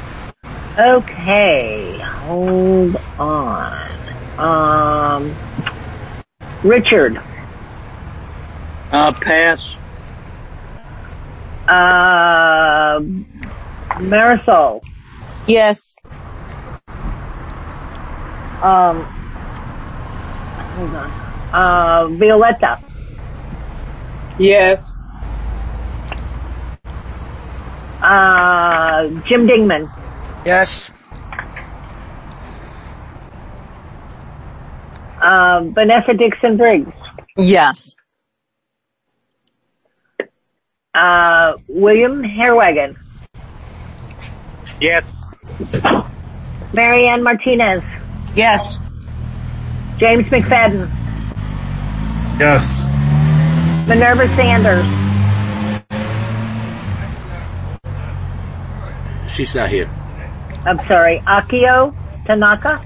Okay, hold on. Um, Richard. Uh, pass. Uh, Marisol. Yes. Um, hold on. Uh, Violetta. Yes. Uh, Jim Dingman. Yes. Uh, Vanessa Dixon Briggs. Yes. Uh, William Hairwagon. Yes. Marianne Martinez. Yes. James McFadden. Yes. Minerva Sanders. She's not here. I'm sorry. Akio Tanaka.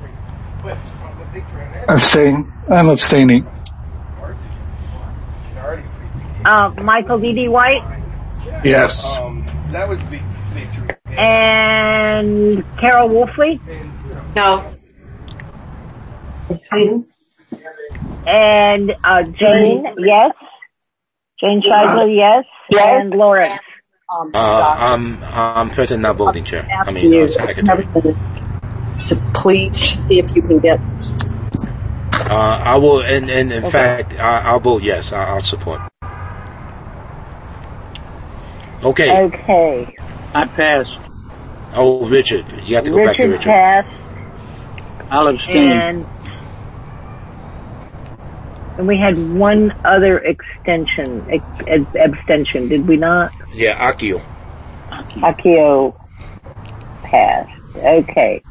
Abstain. I'm abstaining. Uh, Michael D D White. Yes. And Carol Wolfley. No. Sweden. And uh, Jane, yes. Jane Scheidler, yes. And Lawrence. Um, Uh, I'm, I'm present, not voting, Chair. I asking mean, you uh, Secretary. to please see if you can get. Uh, I will, and, and in Okay. fact, I, I'll vote yes. I, I'll support. Okay. Okay. I passed. Oh, Richard, you have to go back to Richard Richard. passed. I'll abstain. And, and we had one other extension, ex, ab- abstention, did we not? Yeah, Akio. Akio passed. Okay.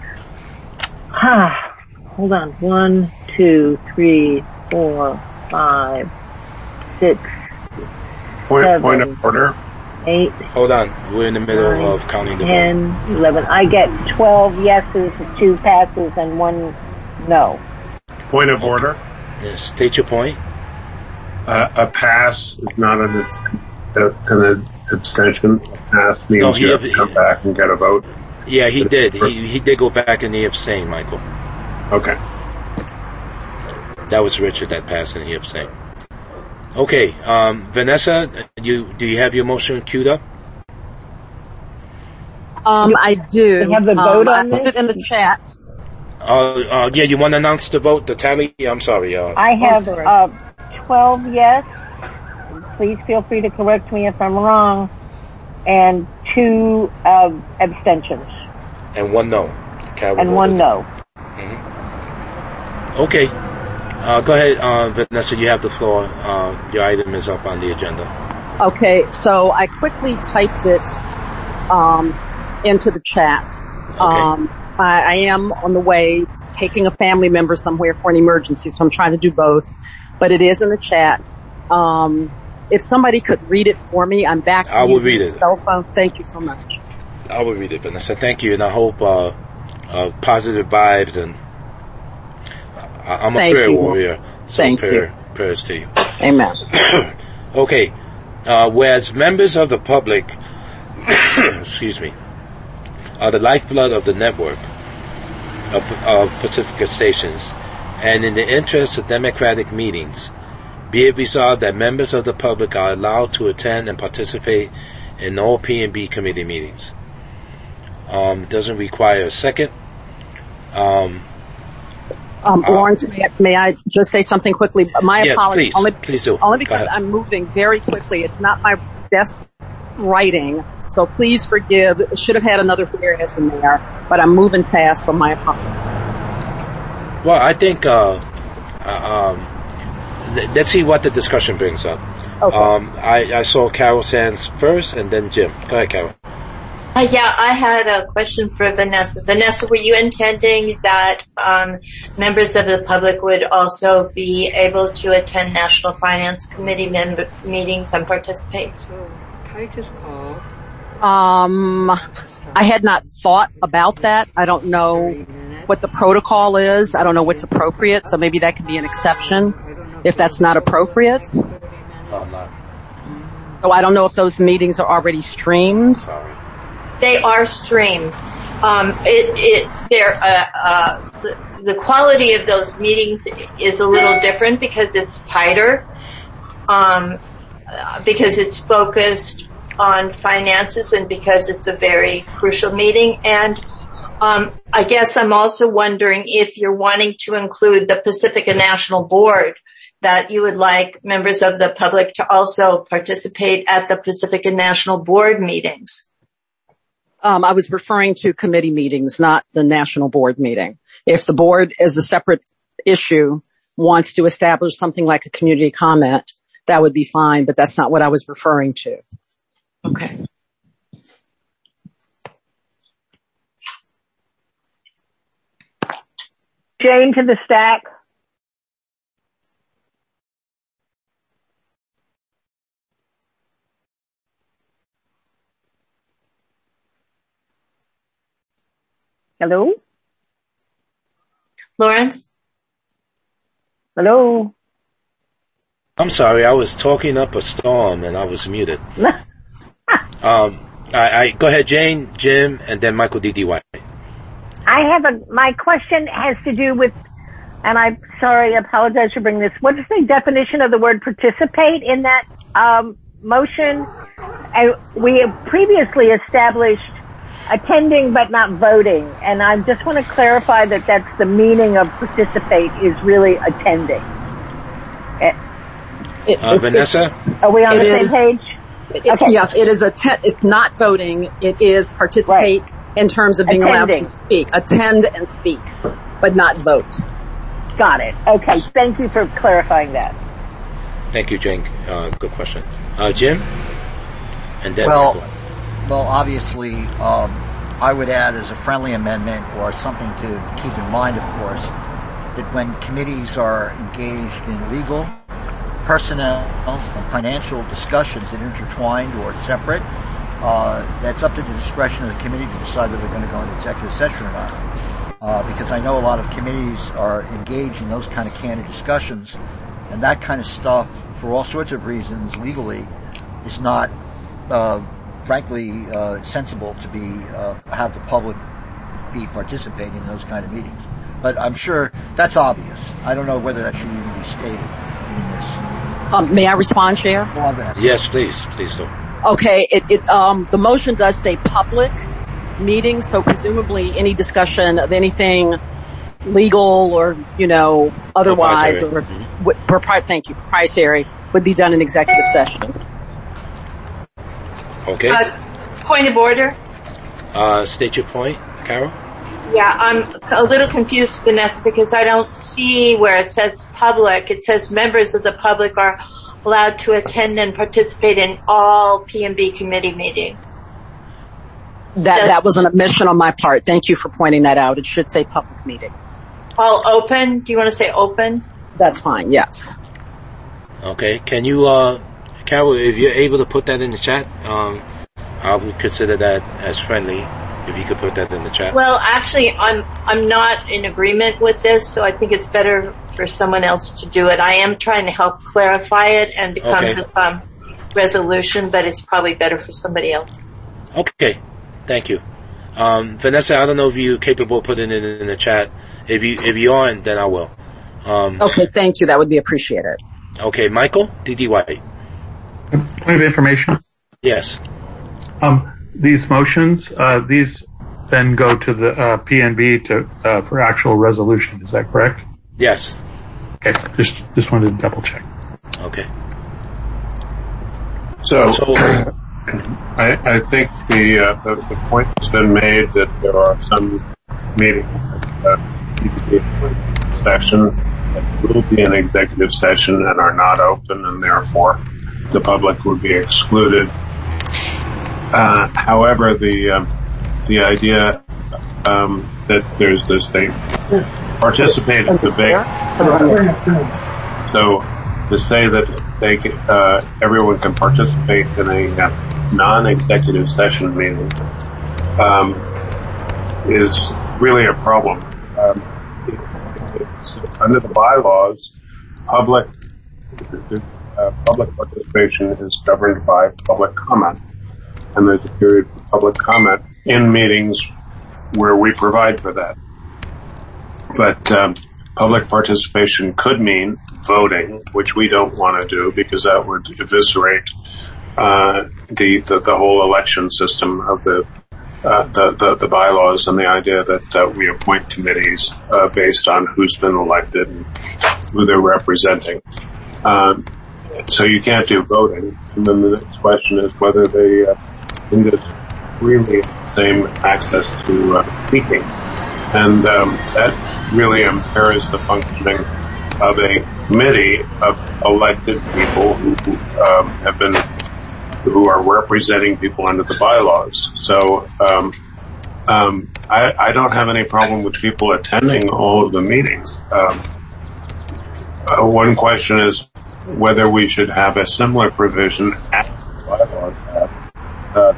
Ah, hold on. One, two, three, four, five, six, Point, seven, point of order. eight, Hold on. We're in the middle nine, of counting the vote. ten, eleven. I get twelve yeses, two passes, and one no. Point of order. Yes, state your point. Uh, a pass is not an, abs- uh, an abstention. A pass means No, he- you have to come he- back and get a vote. Yeah, he did. He he did go back and he abstained, Michael. Okay. That was Richard that passed and he abstained. Okay, um, Vanessa, you do you have your motion queued up? Um, I do. We have the vote um, on I put this? it in the chat. Uh, uh, yeah, you want to announce the vote, the tally? I'm sorry. Uh, I have sorry. uh, twelve yes. Please feel free to correct me if I'm wrong. And two uh, abstentions. and one no. Carol And one voted. no. Okay. Uh, go ahead, uh, Vanessa, you have the floor. Uh, your item is up on the agenda. Okay, so I quickly typed it um, into the chat. Um, I, I am on the way taking a family member somewhere for an emergency, so I'm trying to do both. But it is in the chat. Um, if somebody could read it for me, I'm back to I will using read the it. cell phone. Thank you so much. I will read it, Vanessa. Thank you, and I hope uh, uh, positive vibes. And I- I'm a Thank prayer you. warrior, so Thank prayer, you. prayers to you. Amen. Okay. Uh, whereas members of the public, excuse me, are the lifeblood of the network of, of Pacifica stations, and in the interest of democratic meetings, be it resolved that members of the public are allowed to attend and participate in all P and B committee meetings. Um, it doesn't require a second. Um, Um, Uh, Lawrence, may I, may I just say something quickly? My Yes, apologies. please. Only, Please do. only Go because ahead. I'm moving very quickly. It's not my best writing. So please forgive. It should have had another whereas in there, but I'm moving fast, so my apologies. Well, I think, uh, um, th- let's see what the discussion brings up. Okay. Um, I, I saw Carol Sands first and then Jim. Go ahead, Carol. Uh, yeah, I had a question for Vanessa. Vanessa, were you intending that um, members of the public would also be able to attend National Finance Committee mem- meetings and participate? So, can I just call? Um, I had not thought about that. I don't know what the protocol is. I don't know what's appropriate, so maybe that could be an exception if that's not appropriate. Oh, no. So I don't know if those meetings are already streamed. Sorry. They are streamed. Um, it, it, they're, uh, uh, the, the quality of those meetings is a little different because it's tighter, um, uh, because it's focused on finances and because it's a very crucial meeting. And, um, I guess I'm also wondering if you're wanting to include the Pacifica National Board, that you would like members of the public to also participate at the Pacifica National Board meetings. Um, I was referring to committee meetings, not the national board meeting. If the board, as a separate issue, wants to establish something like a community comment, that would be fine, but that's not what I was referring to. Okay. Jane to the stack. Hello? Lawrence? Hello? I'm sorry, I was talking up a storm and I was muted. um, I, I go ahead, Jane, Jim, and then Michael D D. White. I have a, my question has to do with, and I'm sorry, I apologize for bringing this. What is the definition of the word participate in that um, motion? I, we have previously established attending but not voting, and I just want to clarify that that's the meaning of participate is really attending. It, it, uh, Vanessa? Are we on the is, same page? It, okay. Yes, it is att- it's not voting, it is participate right. in terms of being attending. allowed to speak. Attend and speak, but not vote. Got it. Okay, thank you for clarifying that. Thank you, Jane. Uh, good question. Uh, Jim? And then well, Michael. Well, obviously, um, I would add as a friendly amendment or something to keep in mind, of course, that when committees are engaged in legal, personnel, and financial discussions that are intertwined or separate, uh, that's up to the discretion of the committee to decide whether they're going to go into executive session or not. Uh, because I know a lot of committees are engaged in those kind of candid discussions, and that kind of stuff, for all sorts of reasons, legally, is not, uh, frankly, uh, sensible to be, uh, have the public be participating in those kind of meetings. But I'm sure that's obvious. I don't know whether that should even be stated in this. Um, may I respond, Chair? Well, yes, please, please do. Okay, it, it, um, the motion does say public meetings, so presumably any discussion of anything legal or, you know, otherwise, or, mm-hmm. propri- thank you, proprietary, would be done in executive session. Okay. Uh, point of order. Uh, state your point, Carol. Yeah, I'm a little confused, Vanessa, because I don't see where it says public. It says members of the public are allowed to attend and participate in all P M B committee meetings. That, that was an omission on my part. Thank you for pointing that out. It should say public meetings. All open? Do you want to say open? That's fine, yes. Okay. Can you, uh, Carol, if you're able to put that in the chat, um, I would consider that as friendly, if you could put that in the chat. Well, actually, I'm, I'm not in agreement with this, so I think it's better for someone else to do it. I am trying to help clarify it and to come okay. to some resolution, but it's probably better for somebody else. Okay. Thank you. Um, Vanessa, I don't know if you're capable of putting it in the chat. If you, if you aren't, then I will. Um, okay, thank you. That would be appreciated. Okay, Michael, D D. White. Point of information? Yes. Um, these motions, uh, these then go to the, uh, P N B to, uh, for actual resolution. Is that correct? Yes. Okay, just, just wanted to double check. Okay. So, so I, I think the, uh, the the point has been made that there are some meetings that uh, session that will be an executive session and are not open, and therefore the public would be excluded. Uh, however, the uh, the idea um, that there's this thing participative debate. So to say that they uh, everyone can participate in a uh, non-executive session meeting um, is really a problem. Um, it, it's, under the bylaws, public uh, public participation is governed by public comment, and there's a period for public comment in meetings where we provide for that. But um, public participation could mean voting, which we don't want to do because that would eviscerate uh, the, the the whole election system of the uh, the, the the bylaws and the idea that uh, we appoint committees uh, based on who's been elected and who they're representing. Um, so you can't do voting. And then the next question is whether they uh, in this really same access to uh, speaking, and um, that really impairs the functioning of a committee of elected people who um, have been, who are representing people under the bylaws. So um, um, I, I don't have any problem with people attending all of the meetings. Um, uh, one question is whether we should have a similar provision as the bylaws have, uh,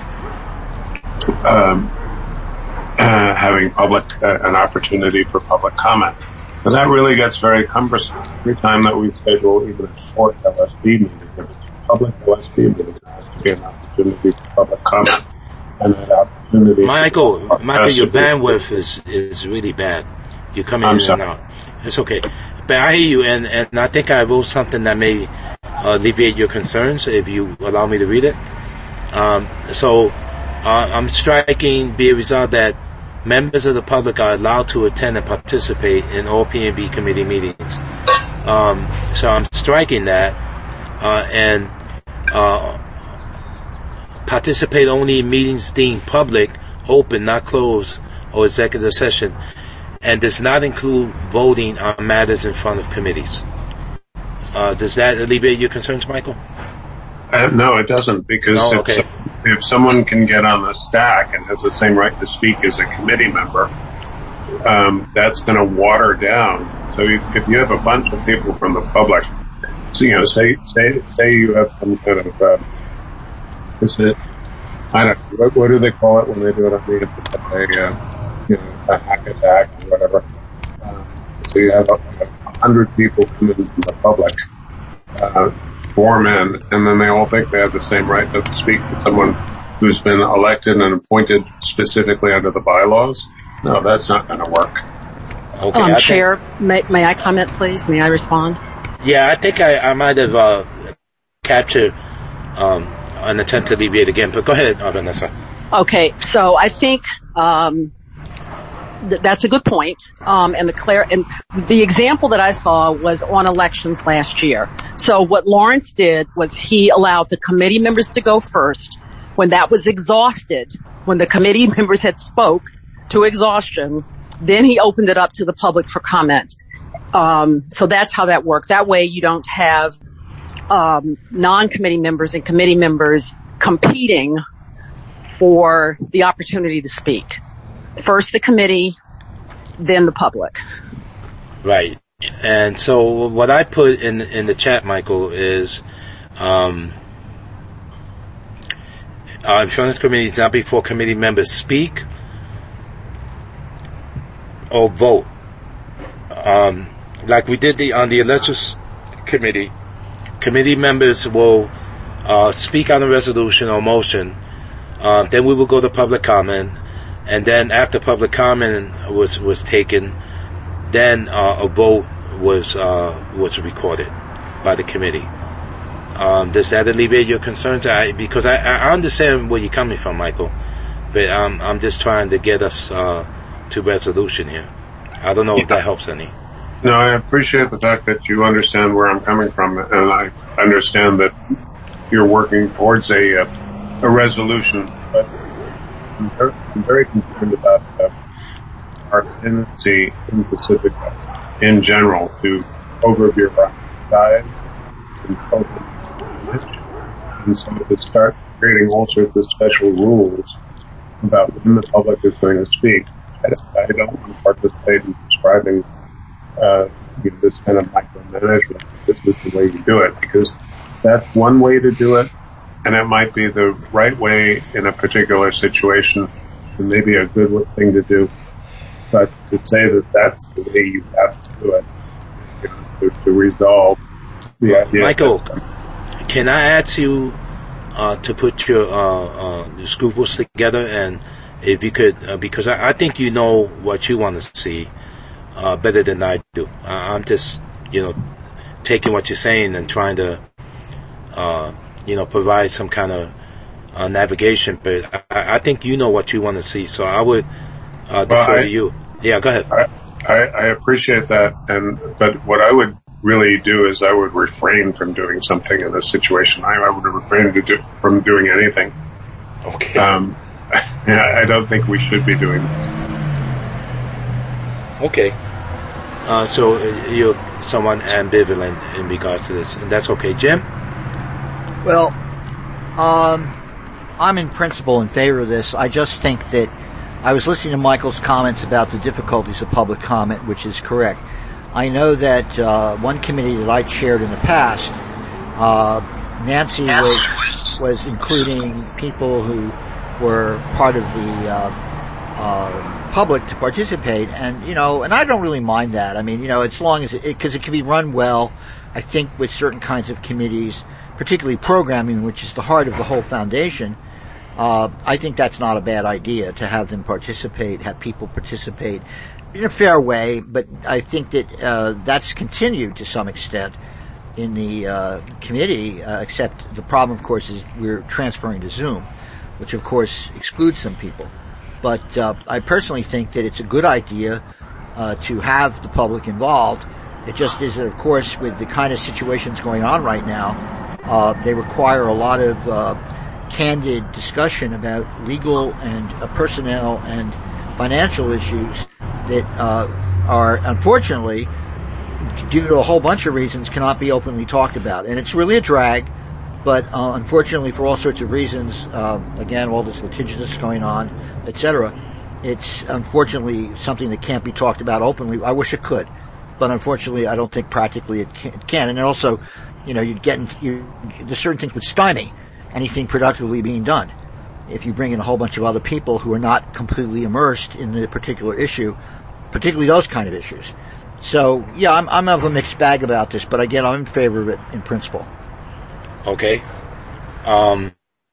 uh, um, uh, having public uh, an opportunity for public comment. And that really gets very cumbersome. Every time that we schedule even a short L S D meeting, if it's a public L S D meeting, there has to be an opportunity for public comment. And that opportunity... Michael, Michael, your bandwidth is, is really bad. You're coming I'm in sorry. and out. It's okay. But I hear you, and, and I think I wrote something that may uh, alleviate your concerns, if you allow me to read it. Um, so, uh, I'm striking, be it resolved that members of the public are allowed to attend and participate in all P N B committee meetings. Um, so I'm striking that, uh, and, uh, participate only in meetings deemed public, open, not closed, or executive session, and does not include voting on matters in front of committees. Uh, does that alleviate your concerns, Michael? Uh, no, it doesn't, because Oh, if, okay. so- if someone can get on the stack and has the same right to speak as a committee member, um, that's going to water down. So you, if you have a bunch of people from the public, so, you know, say say say you have some kind of uh, is it? I don't know, what, what do they call it when they do it on the internet? A, uh, you know, a hack attack or whatever. Um, so you have a, a hundred people coming from the public. Uh, four men, and then they all think they have the same right to speak to someone who's been elected and appointed specifically under the bylaws. No, that's not going to work. Okay, Um, I Chair, may, may I comment, please? May I respond? Think, yeah, I think I, I might have uh, captured um, an attempt to alleviate again, but go ahead, uh, Vanessa. Okay, so I think um, th- that's a good point. Um, and the clar- and the example that I saw was on elections last year. So what Lawrence did was he allowed the committee members to go first. When that was exhausted, when the committee members had spoke to exhaustion, then he opened it up to the public for comment. Um, so that's how that works. That way you don't have um, non-committee members and committee members competing for the opportunity to speak. First the committee, then the public. Right. And so what I put in in the chat, Michael, is um, uh, insurance committees not before committee members speak or vote. Um, like we did the on the elections committee, committee members will uh, speak on a resolution or motion. Uh, then we will go to public comment, and then after public comment was was taken, then uh, a vote was uh, was recorded by the committee. Um, does that alleviate your concerns? I, because I, I understand where you're coming from, Michael, but I'm I'm just trying to get us uh, to resolution here. I don't know if that helps any. No, I appreciate the fact that you understand where I'm coming from, and I understand that you're working towards a uh, a resolution, but I'm very, I'm very concerned about uh, our tendency in Pacifica in general to over-bureaucratize and over-manage, and so to start creating all sorts of special rules about when the public is going to speak. I, I don't want to participate in prescribing uh, you know, this kind of micromanagement. This is the way you do it, because that's one way to do it, and it might be the right way in a particular situation, and maybe a good thing to do. But to say that that's the way you have to do it, you know, to, to resolve the idea. Michael, that, can I ask you uh, to put your uh, uh, scruples together, and if you could, uh, because I, I think you know what you want to see uh, better than I do. I, I'm just, you know, taking what you're saying and trying to, uh, you know, provide some kind of uh, navigation. But I, I think you know what you want to see, so I would uh, defer well, I, to you. Yeah, go ahead. I, I, I appreciate that, and but what I would really do is I would refrain from doing something in this situation. I, I would refrain to do, from doing anything. Okay. Um, I don't think we should be doing this. Okay. Uh, so you're somewhat ambivalent in regards to this, and that's okay. Jim? Well, um, I'm in principle in favor of this. I just think that I was listening to Michael's comments about the difficulties of public comment, which is correct. I know that uh, one committee that I chaired in the past, uh, Nancy was, was including people who were part of the uh, uh, public to participate, and you know, and I don't really mind that. I mean, you know, as long as it, because it, it can be run well. I think with certain kinds of committees, particularly programming, which is the heart of the whole foundation, uh, I think that's not a bad idea to have them participate, have people participate in a fair way. But I think that uh, that's continued to some extent in the uh, committee, uh, except the problem, of course, is we're transferring to Zoom, which of course excludes some people. But uh, I personally think that it's a good idea uh, to have the public involved. It just is that, of course, with the kind of situations going on right now, uh, they require a lot of uh, candid discussion about legal and uh, personnel and financial issues that uh, are, unfortunately, due to a whole bunch of reasons, cannot be openly talked about. And it's really a drag. But uh, unfortunately, for all sorts of reasons, uh, again, all this litigious going on, et cetera, it's unfortunately something that can't be talked about openly. I wish it could, but unfortunately, I don't think practically it can. It can. And also, you know, you'd get into, you, there's certain things would stymie anything productively being done if you bring in a whole bunch of other people who are not completely immersed in the particular issue, particularly those kind of issues. So, yeah, I'm, I'm of a mixed bag about this, but again, I'm in favor of it in principle. Okay. Um,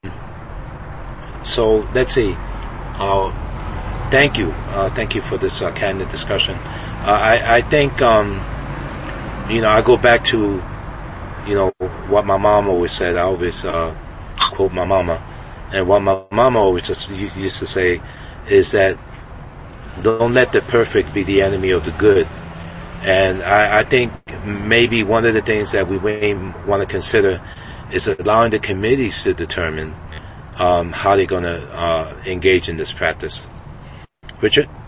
so let's see. Uh, thank you. Uh, thank you for this uh, candid discussion. Uh, I, I think, um, you know, I go back to, you know, what my mom always said. I always uh, quote my mama. And what my mama always just used to say is that don't let the perfect be the enemy of the good. And I, I think maybe one of the things that we may want to consider is allowing the committees to determine um, how they're going to uh, engage in this practice. Richard?